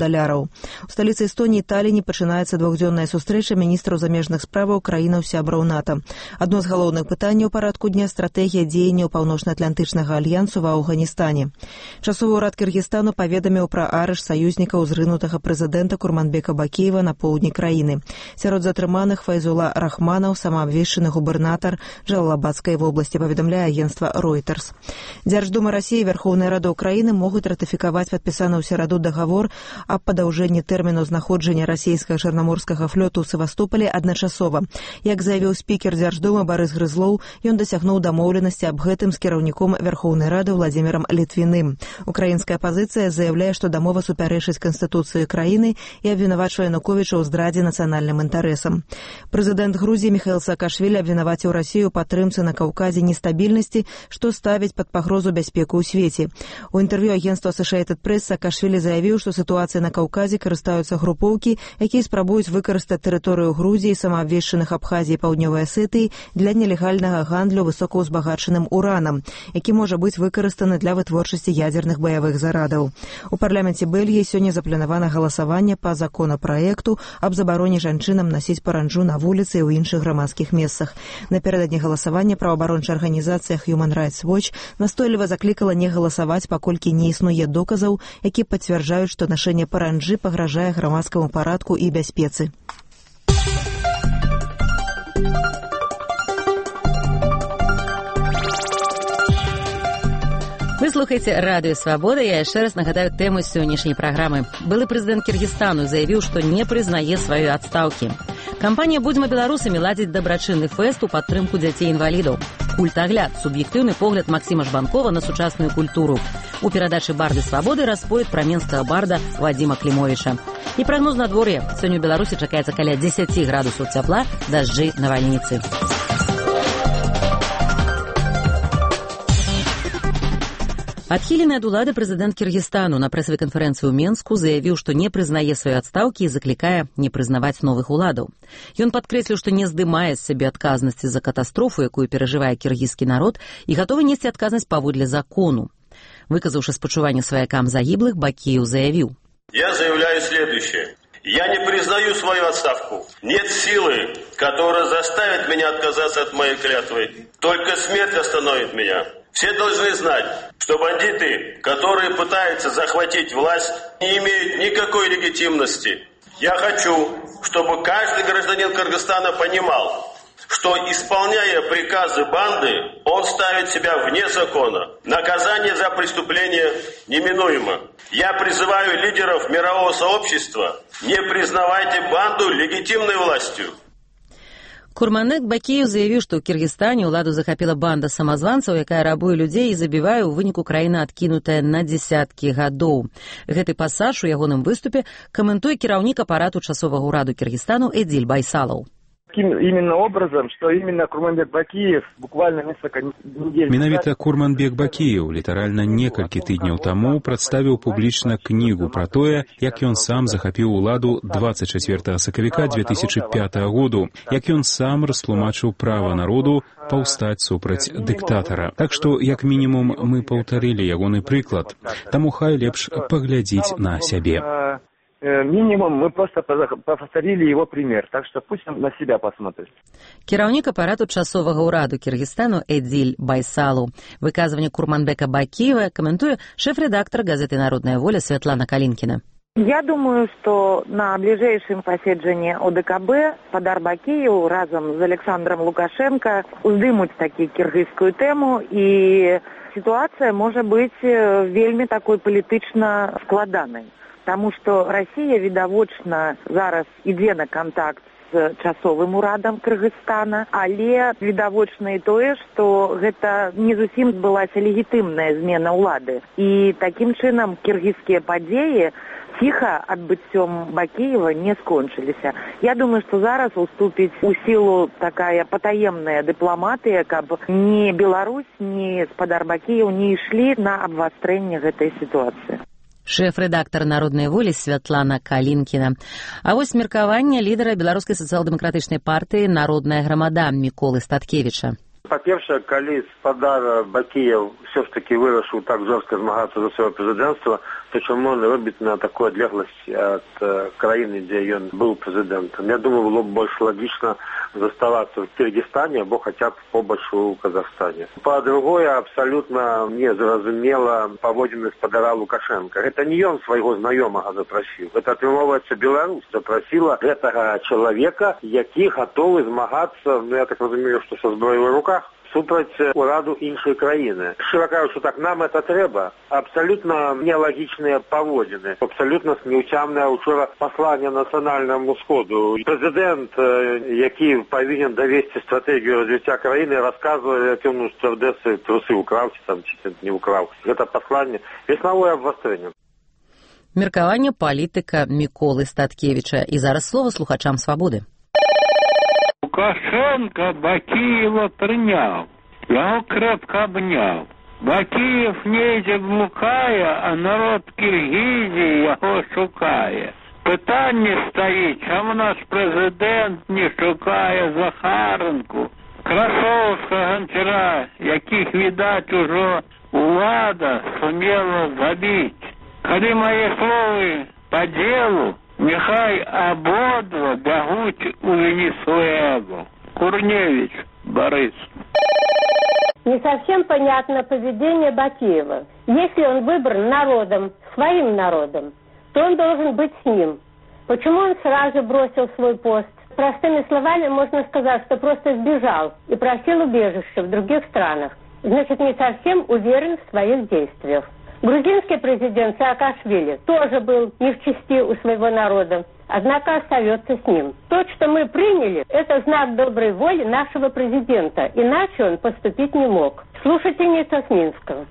[SPEAKER 2] У сталіцы Эстоніі Таліне пачынаецца двухдзённая сустрэча міністраў замежных справаў краінаў сябраў НАТО. Адно з галоўных пытанняў парадку дня — стратэгія дзеянняў паўночна-атлантычнага альянсу ва Афганістане. Часовы ўрад Кыргызстану паведаміў пра арышт саюзнікаў зрынутага прэзідэнта Курманбека Бакіева на поўдні краіны. Сярод затрыманых Файзула Рахманаў, самаабвешчаны губернатар Джалалабадскай вобласці, паведамляе агенцтва Reuters. Дзярждума Расіі і Верхоўная Рада Украіны могуць ратыфікаваць падпісаны ў сераду дагавор аб падаўжэнні тэрміну знаходжання расійскага чарнаморскага флоту ў Севастополі адначасова. Як заявіў спікер Дзярждумы Барыс Грызлоў, ён дасягнуў дамоўленасці аб гэтым з кіраўніком Верхоўнай Рады Владзімірам Літвіным. Украінская апазіцыя заяўляе, што дамова супярэчыць канстытуцыі краіны і абвінавачвае Януковіча ў здрадзе нацыянальным інтарэсам. Прэзідэнт Грузіі Міхаіл Саакашвілі абвінаваціў Расію ў падтрымцы на Каўказе нестабільнасці, што ставіць пад пагрозу бяспеку ў свеце. У інтэрв'ю агенцтва Associated Press Саакашвілі заявіў, што сітуацыя на Каўказе карыстаюцца групоўкі, якія спрабуюць выкарыстаць тэрыторыю Грузіі, самаабвешчаных Абхазіі і Паўднёвай Асетыі для нелегальнага гандлю высокаўзбагачаным уранам, які можа быць выкарыстаны для вытворчасці ядзерных баявых зарадаў. У парламенце Бельгіі сёння запланавана галасаванне па законапраекту аб забароне жанчынам насіць паранджу на вуліцы і ў іншых грамадскіх месцах. Напярэдадні галасавання праваабарончая арганізацыя Human Rights Watch настойліва заклікала не галасаваць, паколькі не існуе доказаў, які пацвярджаюць, што нашэнне паранджы пагражае грамадскаму парадку і бяспецы.
[SPEAKER 1] Вы слухаеце радыё «Свабода». Я яшчэ раз нагадаю тэму сённяшняй праграмы. Былы прэзідэнт Кыргызстану заявіў, што не прызнае сваёй адстаўкі. Кампанія «Будзьма беларусамі» ладзіць дабрачынны фэст у падтрымку дзяцей-інвалідаў. Культагляд — суб'ектыўны погляд Максіма Жбанкова на сучасную культуру. У перадачы «Барды свабоды» расповед пра менскага барда Вадзіма Клімовіча. І прагноз надвор'я. Сёння ў Беларусі чакаецца каля 10 градусаў цяпла, дажджы, навальніцы. Адхілены ад улады прэзідэнт Кіргізстану на прэсавай канферэнцыі ў Менску заявіў, што не прызнае свае адстаўкі і заклікае не прызнаваць новых уладаў. Ён падкрэсліў, што не здымае з сябе адказнасці за катастрофу, якую перажывае кіргізскі народ, і гатовы несці адказнасць паводле закону. Выказаўшы спачуванне сваякам загіблых, Бакиев заявіў:
[SPEAKER 9] «Я заявляю следующее. Я не признаю свою отставку. Нет силы, которая заставит меня отказаться от моей клятвы. Только смерть остановит меня. Все должны знать, что бандиты, которые пытаются захватить власть, не имеют никакой легитимности. Я хочу, чтобы каждый гражданин Кыргызстана понимал, что, исполняя приказы банды, он ставит себя вне закона. Наказание за преступление неминуемо. Я призываю лидеров мирового сообщества: не признавайте банду легитимной властью».
[SPEAKER 1] Курманбек Бакиев заявіў, што ў Кіргізстане ўладу захапіла банда самазванцаў, якая рабуе людзей і забівае, у выніку краіна адкінутая на дзесяткі гадоў. Гэты пасаж у ягоным выступе каментуе кіраўнік апарату часовага ўраду Кіргізстану Эдзиль Байсалоў.
[SPEAKER 10] Каким именно образом, что именно Курманбек Бакиев буквально несколько недель...
[SPEAKER 6] Менавіта Курманбек Бакиев літаральна некалькі тыдняў таму прадставіў публічна кнігу пра тое, як ён сам захапіў уладу 24 сакавіка 2005 году, як ён сам растлумачыў права народу паўстаць супраць дыктатара. Так што, як мінімум, мы паўтарылі ягоны прыклад. Таму хай лепш паглядзіць на сябе.
[SPEAKER 10] Минимум мы просто повторили его пример, так что пусть он на себя посмотрит.
[SPEAKER 1] Кіраўнік апарату часовага ўраду Кіргізстану Эдзиль Байсалоў. Выказванне Курманбека Бакиева каментуе шэф-редактор газеты «Народная воля» Светлана Калинкина.
[SPEAKER 23] Я думаю, что на ближайшем паседжанні ОДКБ Падар Бакиев разом з Александром Лукашенко уздымуць такі кіргызскую тэму, і ситуация может быть вельмі такой палітычна складанай. Таму што Расія відавочна зараз ідзе на кантакт з часовым урадам Кыргызстана, але відавочна і тое, што гэта не зусім збылася легітымная змена ўлады. І такім чынам кіргізскія падзеі ціха адбыццём Бакиева не скончыліся. Я думаю, што зараз уступіць у сілу такая патаемная дыпламатыя, каб ні Беларусь, ні Падар Бакиев не ішлі на абвастрэнне гэтай сітуацыі.
[SPEAKER 1] Шэф-рэдактар «Народнай волі» Святлана Калинкина. А вось меркаванне лідара беларускай сацыял-дэмакратычнай партыі «Народная грамада» Міколы Статкевіча.
[SPEAKER 24] Па-першае, калі Падар Бакиев все ж таки вырашыў так жорстка змагацца за сваё прэзідэнцтва, то чаму он робіць на такой адлегласці ад краіны, дзе ён быў прэзідэнтам? Я думаю, было б больш лагічна заставацца в Кыргызстане або хаця б побач у Казахстане. Па-другое, абсалютна незразумела паводзіны спадара Лукашенко. Гэта не ён свайго знаёмага запрасіў. Гэта, атрымоўваецца, Беларусь запрасіла гэтага чалавека, які гатовы змагацца, я так разумею, што са зброёй у руках, супраць ураду іншай краіны. Шчыра кажучы, так нам это трэба. Абсалютна нелагічныя паводзіны. Абсалютна смеўцямнае учора пасланне нацыянальнаму сходу. Прэзідэнт, які павінен давесці стратэгію развіцця краіны, расказвае, як ён у сцюардэсы трусы украў, ці там ці не украў. Гэта пасланне веснавое абвастрэнне.
[SPEAKER 1] Меркаванне палітыка Міколы Статкевіча. І зараз слова слухачам «Свабоды».
[SPEAKER 25] Лукашенко Бакиева прыняў, яго крепко абняў. Бакиев недзе блукае, а народ Кіргізіі яго шукае. Пытанне стаіць, чаму наш прэзідэнт не шукае Захаренку, Красоўска, Гончара, якіх, відаць, ужо улада сумела забіць. Калі мае словы па делу, нехай ободва бягуць у Венесуэлу. Курневич Борис.
[SPEAKER 26] Не совсем понятно поведение Бакиева. Если он выбран народом, своим народом, то он должен быть с ним. Почему он сразу бросил свой пост? Простыми словами можно сказать, что просто сбежал и просил убежища в других странах. Значит, не совсем уверен в своих действиях. Грузинский президент Саакашвили тоже был не в чести у своего народа, однако остается с ним. То, что мы приняли, это знак доброй воли нашего президента, иначе он поступить не мог. Слушательница с Минска.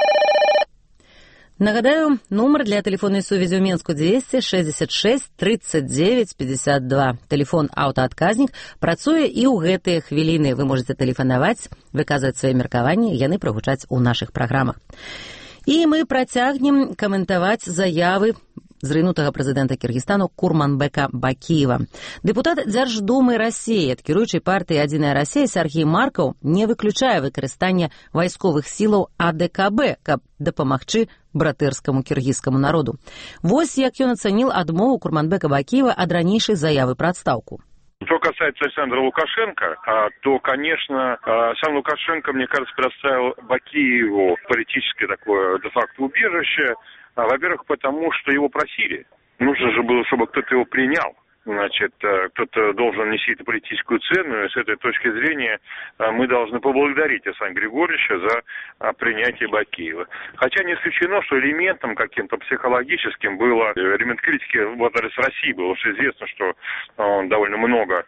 [SPEAKER 1] Нагадаю, нумар для тэлефоннай сувязі ў Менску 266 39 52. Тэлефон аўтаадказнік працуе і ў гэтыя хвіліны. Вы можете тэлефанаваць, выказваць свае меркаванні, яны прагучаць у нашых праграмах. І мы працягнем каментаваць заявы зрынутага прэзідэнта Кіргізстану Курманбека Бакіева. Дэпутат Дзярждумы Расіі ад кіруючай партыі «Адзіная Расія» Сергей Маркаў не выключае выкарыстанне вайсковых сілаў АДКБ, каб дапамагчы братэрскаму кіргізскаму народу. Вось як ён ацаніў адмову Курманбека Бакіева ад ранейшай заявы пра адстаўку.
[SPEAKER 11] Что касается Александра Лукашенко, то, конечно, сам Лукашенко, мне кажется, предоставил Бакиеву политическое такое де-факто убежище. Во-первых, потому что его просили. Нужно же было, чтобы кто-то его принял. Значит, кто-то должен нести эту политическую цену, и с этой точки зрения мы должны поблагодарить Александра Григорьевича за принятие Бакиева. Хотя не исключено, что элементом каким-то психологическим было, элемент критики в адрес России был. Уж известно, что он довольно много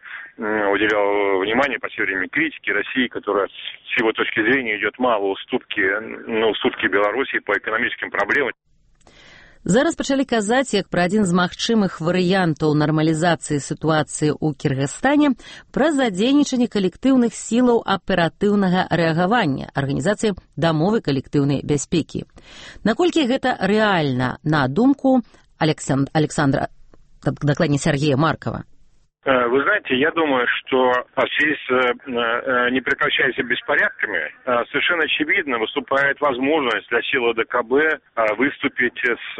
[SPEAKER 11] уделял внимания по всей время критике России, которая с его точки зрения идет мало уступки Белоруссии по экономическим проблемам.
[SPEAKER 1] Зараз пачалі казаць, як пра адзін з магчымых варыянтаў нармалізацыі сітуацыі ў Кіргізстане пра задзейнічанне калектыўных сілаў аператыўнага рэагавання арганізацыі дамовы калектыўнай бяспекі. Наколькі гэта рэальна, на думку Александра, дакладней Сергея Маркова?
[SPEAKER 11] Вы знаете, я думаю, что в связи с непрекращающимися беспорядками совершенно очевидно выступает возможность для сил АДКБ выступить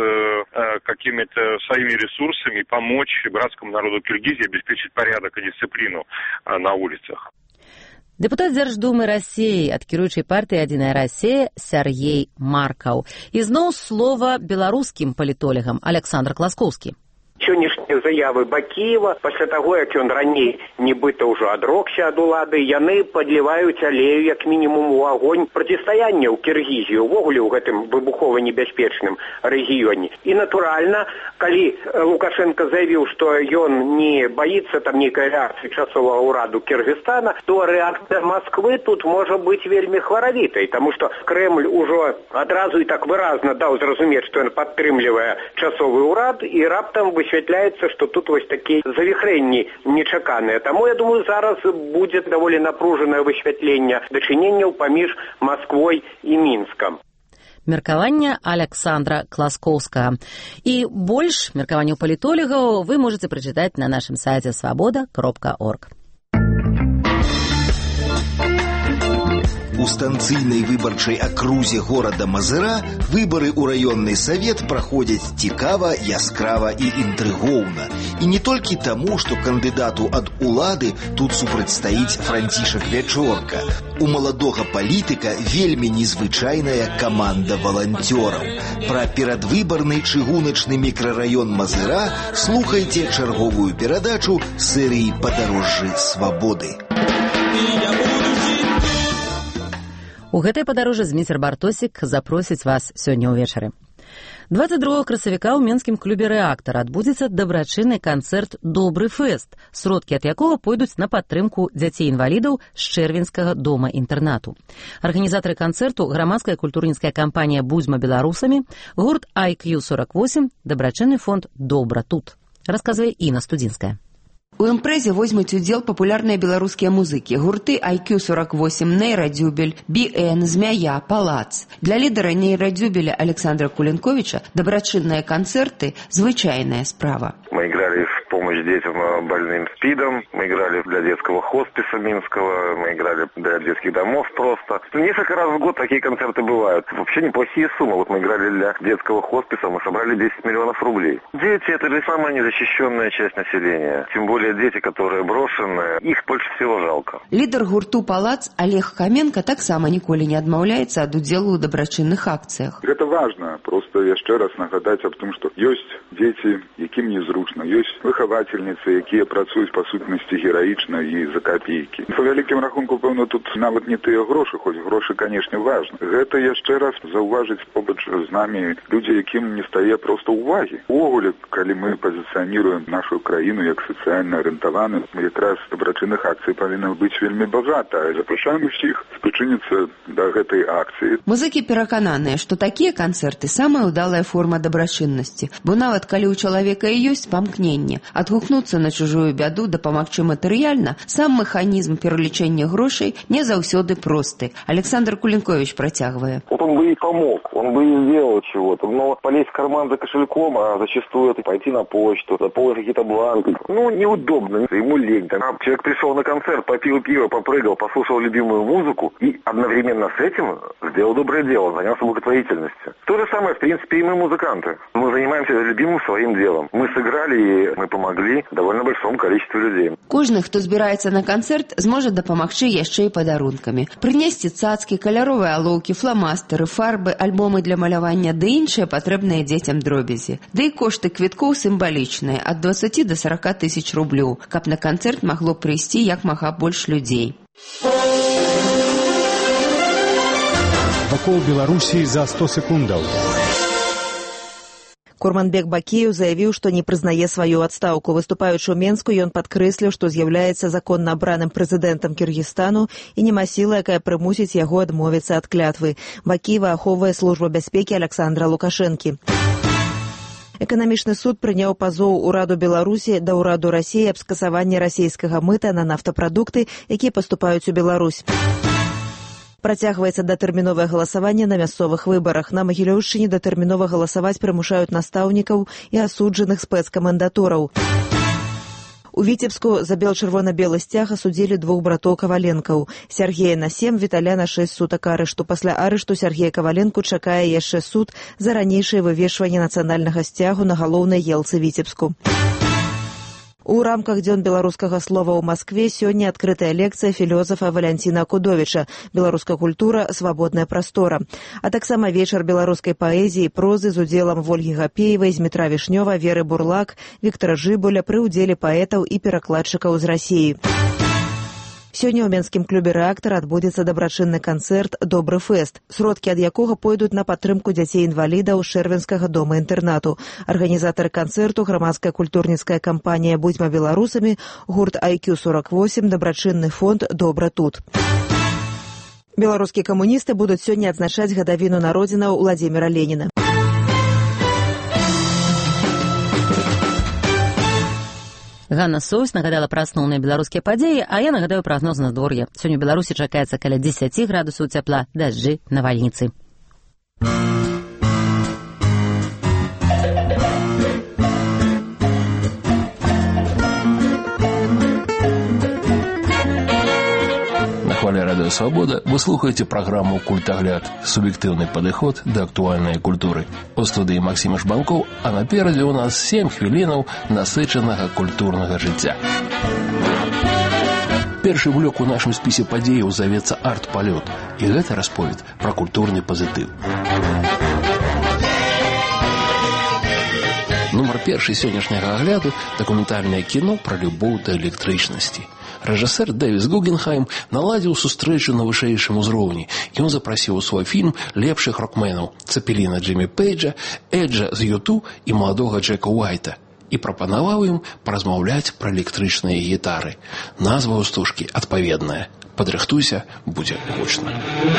[SPEAKER 11] с какими-то своими ресурсами, помочь братскому народу Киргизии обеспечить порядок и дисциплину на улицах.
[SPEAKER 1] Дэпутат Дзярждумы Расіі ад кіруючай партыі «Адзіная Расія» Сергей Маркаў. І зноў слова беларускім палітолагам Александр Класкоўскі.
[SPEAKER 12] Сённяшнія заявы Бакіева, пасля таго, як ён раней нібыта ўжо адрокся ад улады, яны падліваюць алею як мінімум у агонь процістаяння ў Кіргізіі, увогуле ў гэтым выбухова небяспечным рэгіёне. І натуральна, калі Лукашенко заявіў, што ён не баіцца там нейкай рэакцыі часовага ўраду Кіргізстана, то рэакцыя Масквы тут можа быць вельмі хваравітай, таму што Крэмль ужо адразу і так выразна даў зразумець, што ён падтрымлівае часовы ўрад, і раптам высвятляецца, што тут вось такія завіхрэнні нечаканыя. Таму, я думаю, зараз будзе даволі напружанае высвятленне дачыненняў паміж Масквой і Мінскам.
[SPEAKER 1] Меркаванне Александра Класкоўскага. І больш меркаванняў палітолагаў вы можаце прачытаць на нашым сайце свабода.орг.
[SPEAKER 13] У станцыйнай выбарчай акрузе горада Мазыра выбары ў раённы савет праходзяць цікава, яскрава і інтрыгоўна. І не толькі таму, што кандыдату ад улады тут супрацьстаіць Францішак Вячорка. У маладога палітыка вельмі незвычайная каманда валанцёраў. Пра перадвыбарны чыгуначны мікрараён Мазыра слухайце чарговую перадачу серыі «Падарожжы свабоды».
[SPEAKER 1] У гэтай падарожжы Зміцер Бартосік запросіць вас сёння ўвечары. 22 красавіка ў мінскім клубе «Рэактар» адбудзецца дабрачынны канцэрт «Добры фэст», сродкі ад якога пойдуць на падтрымку дзяцей-інвалідаў з чэрвеньскага дома-інтэрнату. Арганізатары канцэрту — грамадская культурніцкая кампанія «Будзьма беларусамі», гурт IQ48, дабрачынны фонд «Добра тут». Расказвае Інна Студзінская.
[SPEAKER 14] У імпрэзе возьмуць удзел папулярныя беларускія музыкі, гурты IQ48, Нейрадзюбель, BN, Змяя, Палац. Для лідара Нейрадзюбеля Александра Кулінковича дабрачынныя канцэрты — звычайная справа.
[SPEAKER 20] Мы играли в помощь детям больным СПИДом, мы играли для детского хосписа Минского, мы играли для детских домов просто. Несколько раз в год такие концерты бывают. Вообще неплохие суммы. Вот мы играли для детского хосписа, мы собрали 10 миллионов рублей. Дети — это же самая незащищенная часть населения. Тем более дети, которые брошены, их больше всего жалко.
[SPEAKER 14] Лідар гурту «Палац» Олег Хаменко таксама ніколі не адмаўляецца ад удзелу ў дабрачынных акцыях.
[SPEAKER 15] Гэта важна. Просто яшчэ раз нагадаць аб тым, што ёсць дзеці, якім незручна, ёсць выхавательніцы, якія працуюць па сутнасці гераічна і за капейкі. Па вялікім рахунку, пэўна, тут нават не тыя грошы, хоць грошы, канешне, важны. Гэта яшчэ раз заўважыць побач з намі людзі, якім не стае проста ўвагі. Увогуле, калі мы пазіцыяніруем нашу краіну як сацыяльна арыентаваны, якраз дабрачынных акцый павінна быць вельмі багата. Запрашаем усіх спрычыніцца да гэтай акцыі.
[SPEAKER 14] Музыкі перакананыя, што такія канцэрты самая ўдалая форма дабрачыннасці, бо нават калі ў чалавека і ёсць памкненне, Адгукнуцца на чужую бяду, дапамагчы матэрыяльна, сам механізм пералічэння грошай не заўсёды просты. Александр Кулинкович працягвае.
[SPEAKER 20] Вот он бы и помог, он бы и сделал чего-то, но полезть в карман за кошельком, а зачастую это пойти на почту, заполнить какие-то бланки. Ну, неудобно, ему лень. Человек пришел на концерт, попил пиво, попрыгал, послушал любимую музыку и одновременно с этим сделал доброе дело, занялся благотворительностью. То же самое, в принципе, и мы, музыканты. Мы занимаемся любимым своим делом. Мы сыграли и мы помогли довольно большому количеству людей.
[SPEAKER 14] Кожны, хто збіраецца на канцэрт, зможа дапамагчы яшчэ і падарункамі. Прынесці цацкі, каляровыя алоўкі, фламастары, фарбы, альбомы для малявання ды іншыя патрэбныя дзецям дробязі. Ды і кошты квіткоў сімвалічныя, ад 20 до 40 тысяч рублёў, каб на канцэрт магло прыйсці як мага больш людзей.
[SPEAKER 3] Вакол Беларусі за 100 секундаў.
[SPEAKER 2] Курманбек Бакиев заявіў, што не прызнае сваю адстаўку. Выступаючы ў Менску, ён падкрэсліў, што з'яўляецца законна абраным прэзідэнтам Кіргізстану і няма сілы, якая прымусіць яго адмовіцца ад клятвы. Бакіева ахоўвае служба бяспекі Александра Лукашэнкі. Эканамічны суд прыняў пазоў ураду Беларусі да ўраду Расіі аб скасаванні расійскага мыта на нафтапрадукты, якія паступаюць у Беларусь. Працягваецца датэрміновае галасаванне на мясцовых выбарах. На Магілёўшчыне датэрмінова галасаваць прымушаюць настаўнікаў і асуджаных спецкамандатораў. У Віцебску за бел-чырвона-белы сцяг асудзілі двух братоў Каваленкаў. Сяргея на 7, Віталя на 6 сутак арышту. Пасля арышту Сяргея Каваленку чакае яшчэ суд за ранейшае вывешванне нацыянальнага сцягу на галоўнай елцы Віцебску. У рамках дзён беларускага слова ў Маскве сёння адкрытая лекцыя філёзафа Валянціна Кудовіча «Беларуская культура. Свабодная прастора». А таксама вечар беларускай паэзіі і прозы з удзелам Вольгі Гапеевай, Змітра Вішнёва, Веры Бурлак, Віктара Жыбуля пры ўдзеле паэтаў і перакладчыкаў з Расіі. Сёння ў Менскім клубе «Рэактар» адбудзецца дабрачынны канцэрт «Добры фэст», сродкі ад якога пойдуць на падтрымку дзяцей-інвалідаў Шэрвенскага дома-інтэрнату. Арганізатары канцэрту — грамадская культурніцкая кампанія «Будзьма беларусамі», гурт IQ48, дабрачынны фонд «Добра тут». Беларускія камуністы будуць сёння адзначаць гадавіну народзінаў Уладзіміра Леніна.
[SPEAKER 1] Ганна Соўсь нагадала пра асноўныя беларускія падзеі, а я нагадаю прагноз надвор'я. Сёння ў Беларусі чакаецца каля 10 градусаў цяпла, дажджы, навальніцы.
[SPEAKER 5] Радио «Свобода» вы слухаете программу «Культогляд» – субъективный подход до актуальной культуры. У студии Максим Жбанков, а напереди у нас 7 хвилинов насыченного культурного життя. Першы блок у нашым спісе падзеяў завецца «Арт-палёт», і гэта расповед пра культурны пазітыў. Нумар першы сённяшняга агляду – дакументальнае кіно пра любоў да электрычнасці. Рэжысэр Дэвіс Гугенхайм наладзіў сустрэчу на вышэйшым узроўні. Ён запрасіў у свой фільм лепшых рокменаў – Цапеліна Джиммі Пейджа, Эджа з Юту і маладога Джека Уайта. І прапанаваў ім паразмаўляць пра электрычныя гітары. Назва ў стужкі адпаведная. Падрыхтуйся, будзе гучна.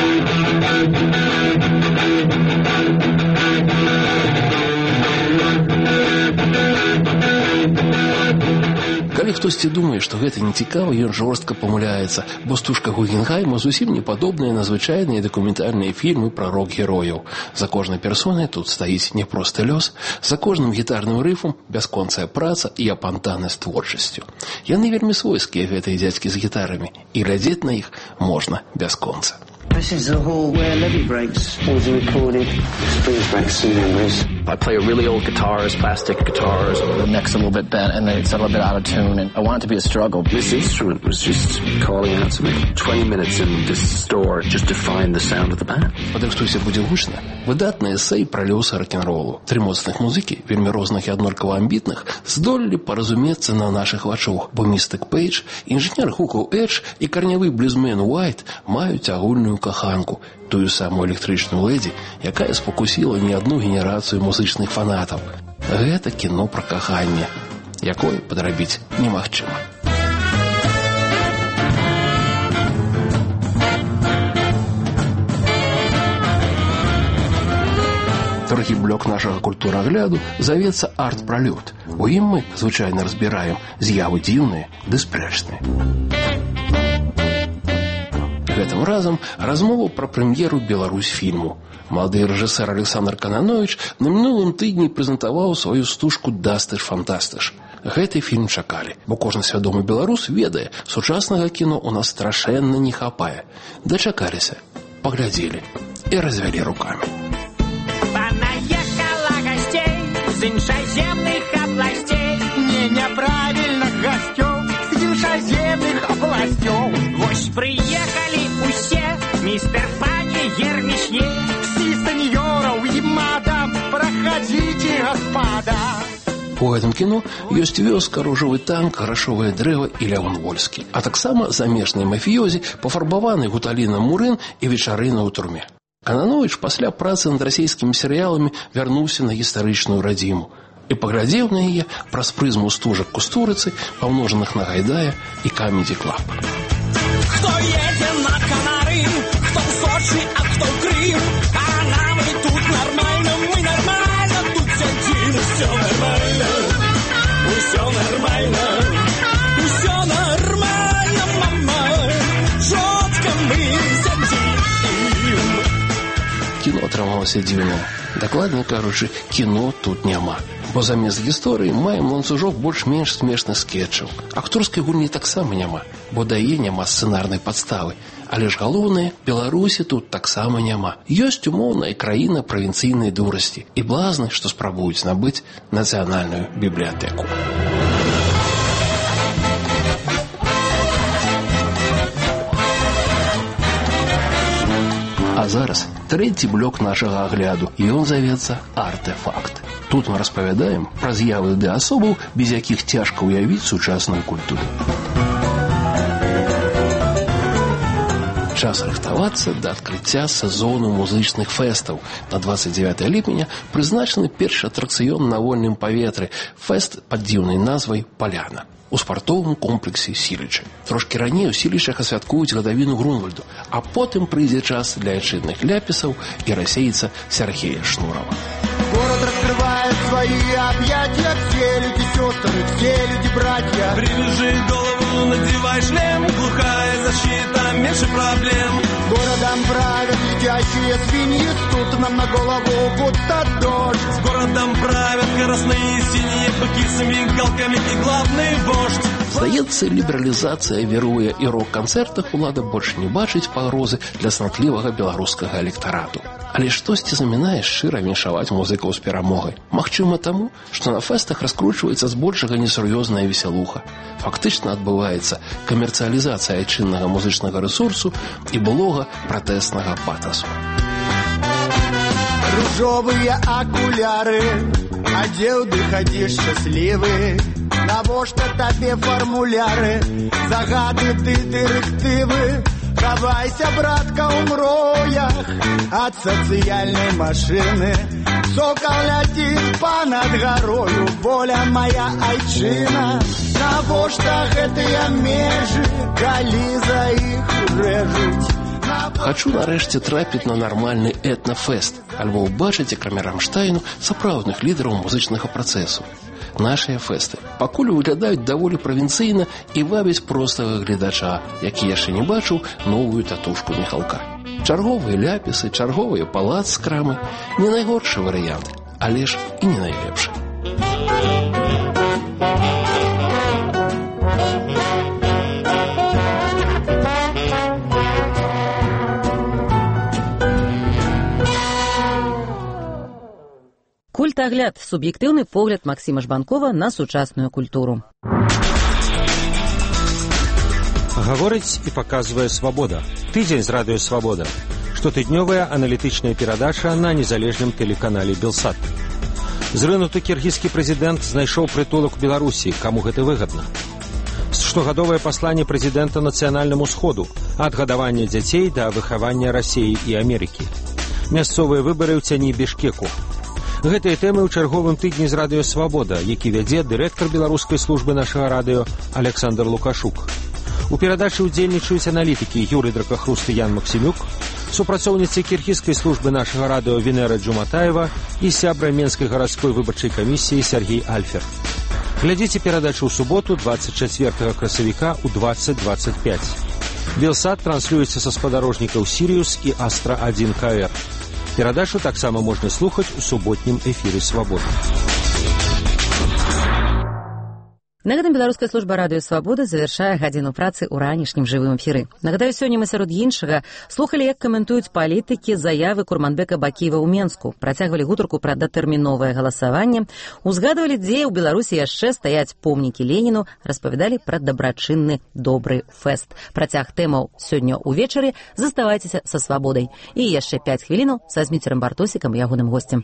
[SPEAKER 5] Калі хтосьці думае, што гэта не цікава, ён жорстка памыляецца, бо стужка Гугенхайма зусім не падобная на звычайныя дакументальныя фільмы пра рок-герояў. За кожнай персонай тут стаіць не просты лёс, за кожным гітарным рыфам бясконцая праца і апантанасць творчасцю. Яны вельмі свойскія, гэтыя дзядзькі з гітарамі, і глядзець на іх можна бясконца.
[SPEAKER 16] This is the hall where Levy breaks was recorded. Springs back some memories. I play really old guitars, plastic guitars. The neck's a little bit bent and it's a little bit out of tune, and I want it to be a struggle. This instrument was just calling out to me. 20 minutes in this store just to find the sound of the band.
[SPEAKER 5] Падрыхтуйся, будзе гучна. Выдатны эсэй пра лёсы рок-н-ролу. Тры моцных музыкі, вельмі розных і аднолькава амбітных, здолелі паразумецца на нашых вачах, бо Містык Пейдж, інжынер гукаў Эдж і карнявы блюзмен Уайт маюць агульную каханку, тую самую электрычную лэдзі, якая спакусіла не адну генерацыю музычных фанатаў. Гэта кіно пра каханне, якое падрабіць немагчыма. Другі блок нашага культурагляду завецца арт-пралёт. У ім мы звычайна разбіраем з'явы дзіўныя ды спрэчныя. Гэтым разам размову пра прэм'еру Беларусьфільму. Малады рэжысэр Александр Кананович на мінулым тыдні прэзентаваў сваю стужку «Дастыш-фантастыш». Гэты фільм чакалі, бо кожны свядомы беларус ведае, сучаснага кіно у нас страшэнна не хапае. Дачакаліся, паглядзелі і развялі рукамі.
[SPEAKER 4] Понаехала гостей з іншаземных абласцей, не няправільных гасцёў з іншаземных абласцёў. Вось прыехалі усе, містер пані Ермішне, всі сеньораў і мадам, праходзіце, гаспада.
[SPEAKER 5] У гэтым кіно ёсць вёска, ружовы танк, грашовае дрэва і Лявон Вольскі, а таксама замежныя мафіёзі, пафарбаваны Гуталіна Мурын і вечарына ў турме. Кананович пасля працы над расійскімі серыяламі вярнуўся на гістарычную радзіму і паглядзеў на яе праз прызму стужак Кустурыцы, памножаных на Гайдая і Камеди Клаб.
[SPEAKER 4] Хто едзе на Канары, хто ў Сочы, а хто ў Крым, а нам і тут нармальна, мы нармальна тут сядзім, усё нармальна, усё нормально, усё нормально, мама, чётка мы сядзім.
[SPEAKER 5] Кіно атрымалася дзіўнае. Дакладней кажучы, кіно тут няма. Бо замест гісторыі маем ланцужок больш-менш смешных скетчаў. Акторскай гульні таксама няма, бо дае няма сцэнарнай падставы. Але ж галоўнае, Беларусі тут таксама няма. Ёсць умоўная краіна правінцыйнай дурасці і блазны, што спрабуюць набыць нацыянальную бібліятэку. А зараз трэці блок нашага агляду, і ён завецца «Артэфакт». Тут мы распавядаем пра з'явы ды асобаў, без якіх цяжка ўявіць сучасную культуру. Час рыхтавацца да адкрыцця сезону музычных фэстаў. На 29 ліпеня прызначаны першы атракцыён на вольным паветры – фэст пад дзіўнай назвай «Паляна» у спартовым комплексе Сілічы. Трошкі раней у Сілічах асвяткуюць гадавіну Грунвальду, а потым прыйдзе час для айчынных ляпісаў і расейца Сергея Шнурова.
[SPEAKER 4] Город раскрывает свои объятия, все люди сестры, все люди братья. Привяжи голову, надевай шлем, глухая защита, меньше проблем. Городом правят летящие свиньи, тут нам на голову будто дождь. С городом правят красные синие быки с мигалками и главный вождь.
[SPEAKER 5] Здаецца, лібералізацыя віруе і рок-канцэртах улада больш не бачыць пагрозы для санатлівага беларускага электарату. Але штосьці замінае шчыра віншаваць музыкаў з перамогай. Магчыма таму, што на фэстах раскручваецца збольшага несур'ёзная весялуха. Фактычна адбываецца камерцыялізацыя айчыннага музычнага рэсурсу і былога пратэснага патасу.
[SPEAKER 4] Ружовыя акуляры, адзеў ды хадзіш шчаслівы. Навошта табе фармуляры, загады ды дырэктывы? Хавайся, братка, ў мроях ад сацыяльнай машыны. Сокал ляціць панад гарою, воля моя айчына. Навошта гэтыя межы, калі за іх рэжуць?
[SPEAKER 5] Хачу нарэшце трапіць на нармальны этнафэст, альбо ўбачыць, акрамя Рамштайну, сапраўдных лідараў музычнага працэсу. Нашыя фэсты пакуль выглядаюць даволі правінцыйна і вабяць простага гледача, які яшчэ не бачыў новую татушку Міхалка. Чарговыя ляпісы, чарговыя палац з крамы – не найгоршы варыянт, але ж і не найлепшы.
[SPEAKER 1] Культагляд – суб'ектыўны погляд Максіма Жбанкова на сучасную культуру.
[SPEAKER 17] Гаворыць і паказвае «Свабода». Тыдзень з радыё «Свабода». Штотыднёвая аналітычная перадача на незалежным тэлеканале «Белсат». Зрынуты кіргізскі прэзідэнт знайшоў прытулак у Беларусі, каму гэта выгадна. Штогадовае пасланне прэзідэнта нацыянальнаму сходу ад гадавання дзяцей да выхавання Расіі і Амерыкі. Мясцовыя выбары ў цяні Бішкеку. Гэтыя тэмы ў чарговым тыдні з радыё «Свабода», які вядзе дырэктар беларускай службы нашага радыё Александр Лукашук. У перадачы ўдзельнічаюць аналітыкі Юрый Дракахруст і Ян Максімюк, супрацоўніцы кіргізскай службы нашага радыё Венера Джуматаева і сябра Менскай гарадской выбарчай камісіі Сергей Альфер. Глядзіце перадачу ў суботу 24 красавіка ў 20:25. Белсат транслюецца са спадарожнікаў Сіриус і Астра-1 КР. Перадачу таксама можна слухаць у суботнім эфіры «Свабода».
[SPEAKER 1] На гэтым беларуская служба радыё «Свабода» завяршае гадзіну працы ў ранішнім жывым эфіры. Нагадаю, сёння мы сярод іншага слухалі, як каментуюць палітыкі заявы Курманбека Бакіева ў Менску, працягвалі гутарку пра датэрміновае галасаванне, узгадвалі, дзе ў Беларусі яшчэ стаяць помнікі Леніну, распавядалі пра дабрачынны добры фэст. Працяг тэмаў сёння ўвечары. Заставайцеся са «Свабодай». І яшчэ 5 хвілінаў са Зміцерам Бартосікам, ягоным госцем.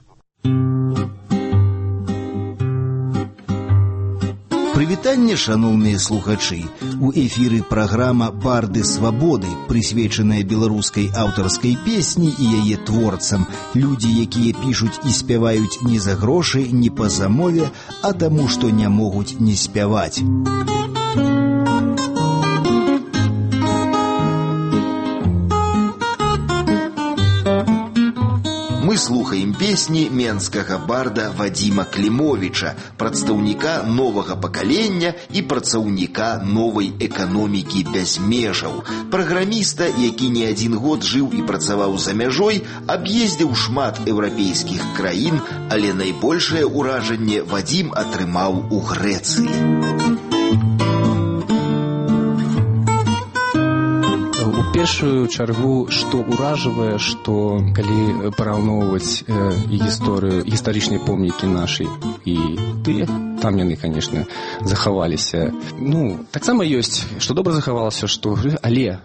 [SPEAKER 13] Прывітанне, шаноўныя слухачы. У эфіры праграма «Барды свабоды», прысвечаная беларускай аўтарскай песні і яе творцам. Людзі, якія пішуць і спяваюць не за грошы, не па замове, а таму, што не могуць не спяваць. Мы слухаем песні менскага барда Вадзіма Клімовіча, прадстаўніка новага пакалення і працаўніка новай эканомікі без межаў. Праграміста, які не адзін год жыў і працаваў за мяжой, аб'ездзіў шмат еўрапейскіх краін, але найбольшае ўражанне Вадзім атрымаў у Грэцыі.
[SPEAKER 7] У першую чаргу, што ўражвае, што калі параўноўваць гістарычныя помнікі нашы і тыя, там яны, конечно, захаваліся. Таксама ёсць, што добра захавалася, што, але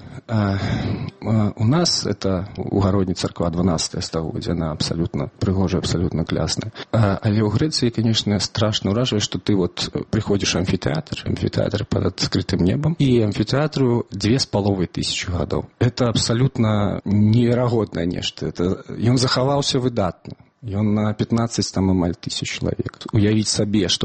[SPEAKER 7] у нас это у Гародні царква 12 стагоддзя, она абсолютно прыгожая, абсолютно класная. Але ў Грэцыі, конечно, страшна ўражвае, што ты прыходзіш в амфітэатр под адкрытым небам, і амфітэатру 2500 гадоў. Это абсолютно неверагоднае нешта. Ён захаваўся выдатна. Ён на 15 там амаль тысяч чалавек. Уявіць сабе, што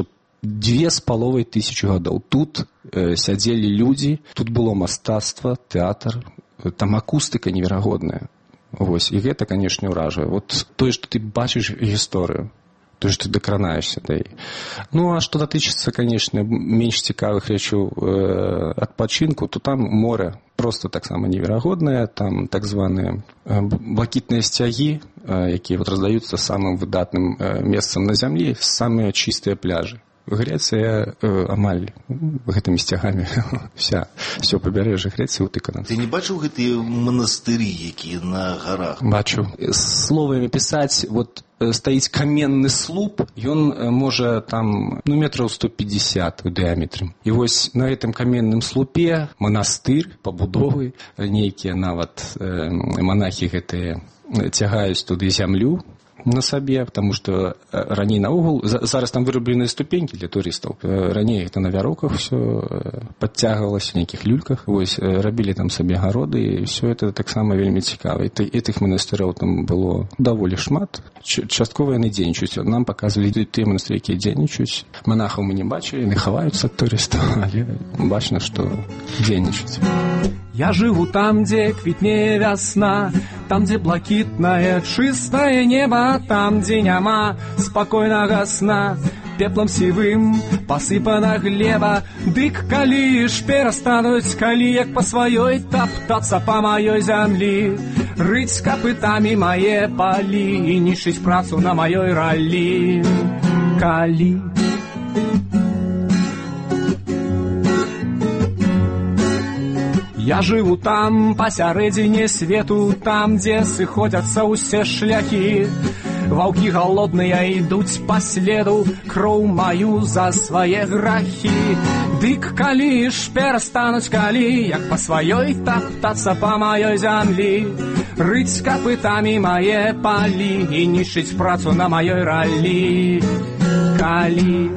[SPEAKER 7] 2500 гадоў. Тут сядзелі людзі, тут было мастацтва, тэатр, там акустыка неверагодная. І гэта, канешне, ўражвае. Тое, што ты бачыш гісторыю, тое, што ты дакранаешся да яе. А што датычыцца, канешне, менш цікавых рэчаў адпачынку, то там море просто таксама неверагоднае, там так званыя блакітныя сцягі, якія раздаюцца самым выдатным месцам на зямлі, самыя чыстыя пляжы. Грэцыя амаль гэтымі сцягамі все пабярэжжа Грэцыі ўтыкана.
[SPEAKER 13] Ты не бачыў гэтыя манастыры, якія на гарах?
[SPEAKER 7] Бачу. Словамі пісаць, стаіць каменны слуп, ён можа там метраў 150 у дыяметры. І на гэтым каменным слупе манастыр пабудовы, нейкія нават манахі гэтыя цягаюць туды зямлю на сабе, потому что раней наогул, зараз там вырабленыя ступенькі для турыстаў. Раней это на вяроўках все подцягвалася, в нейкіх люльках. Рабілі там сабе гароды, і все это таксама вельмі цікава. І тых манастыроў там было даволі шмат. Часткова яны дзейнічаюць. Нам паказвалі тыя манастыры, якія дзейнічаюць. Манахаў мы не бачылі, яны хаваюцца ад турыстаў, але бачна, што дзейнічаюць.
[SPEAKER 8] Я живу там, где квітнее вясна, там, где блакитное чистое небо, там, где няма спокойного сна. Пеплом сивым посыпана глеба, дык калі ж перастануць, калі як па сваёй таптацца па маёй зямлі, рыць капытамі мае палі і нішыць працу на маёй ралі. Калі я живу там, пасярэдзіне свету, там, дзе сыходзяцца ўсе шляхі. Ваўкі галодныя ідуць па следу, кроў маю за свае грахі. Дык калі ж перастануць, калі як па сваёй таптацца па маёй зямлі, рыць капытамі мае палі і нішыць працу на маёй ралі. Калі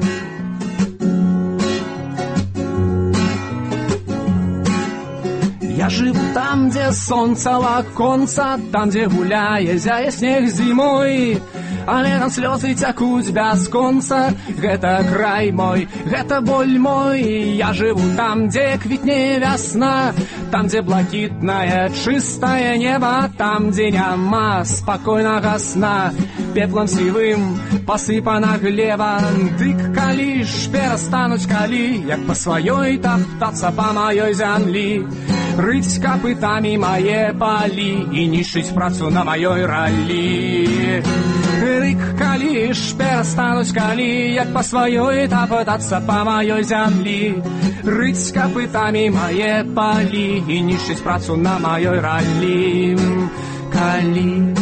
[SPEAKER 8] я живу там, где солнце лаконца, там, где гуляе, зяе снег зимой. але там слёзы цякуць бясконца. Гэта край мой, гэта боль мой, я жыву там, дзе квітне вясна, там, дзе блакітнае чыстае неба, там, дзе няма спакойнага сна. Пеплам сівым пасыпана глеба, дык калі ж перастануць, калі як па сваёй таптацца па маёй зямлі, рыць капытамі мае палі і нішчыць працу на маёй ралі. Дык калі ж перастануць, калі як па сваёй таптацца па маёй зямлі, рыць капытамі мае палі і нішчыць працу на маёй ралі. Калі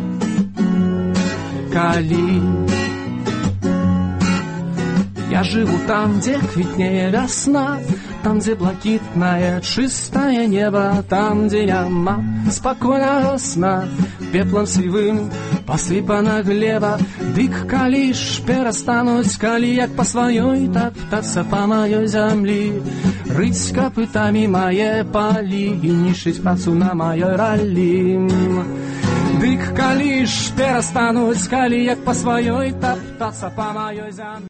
[SPEAKER 8] я жыву там, дзе квітнее вясна, там, дзе блакітнае чыстае неба, там, дзе няма спакойнага сна, пеплам сівым пасыпана глеба, дык калі ж перастануць, калі як па сваёй таптацца па маёй зямлі, рыць капытамі мае палі і нішчыць працу на маёй ралі. Дык калі ж перастануць, калі як па сваёй таптацца па маёй зямлі.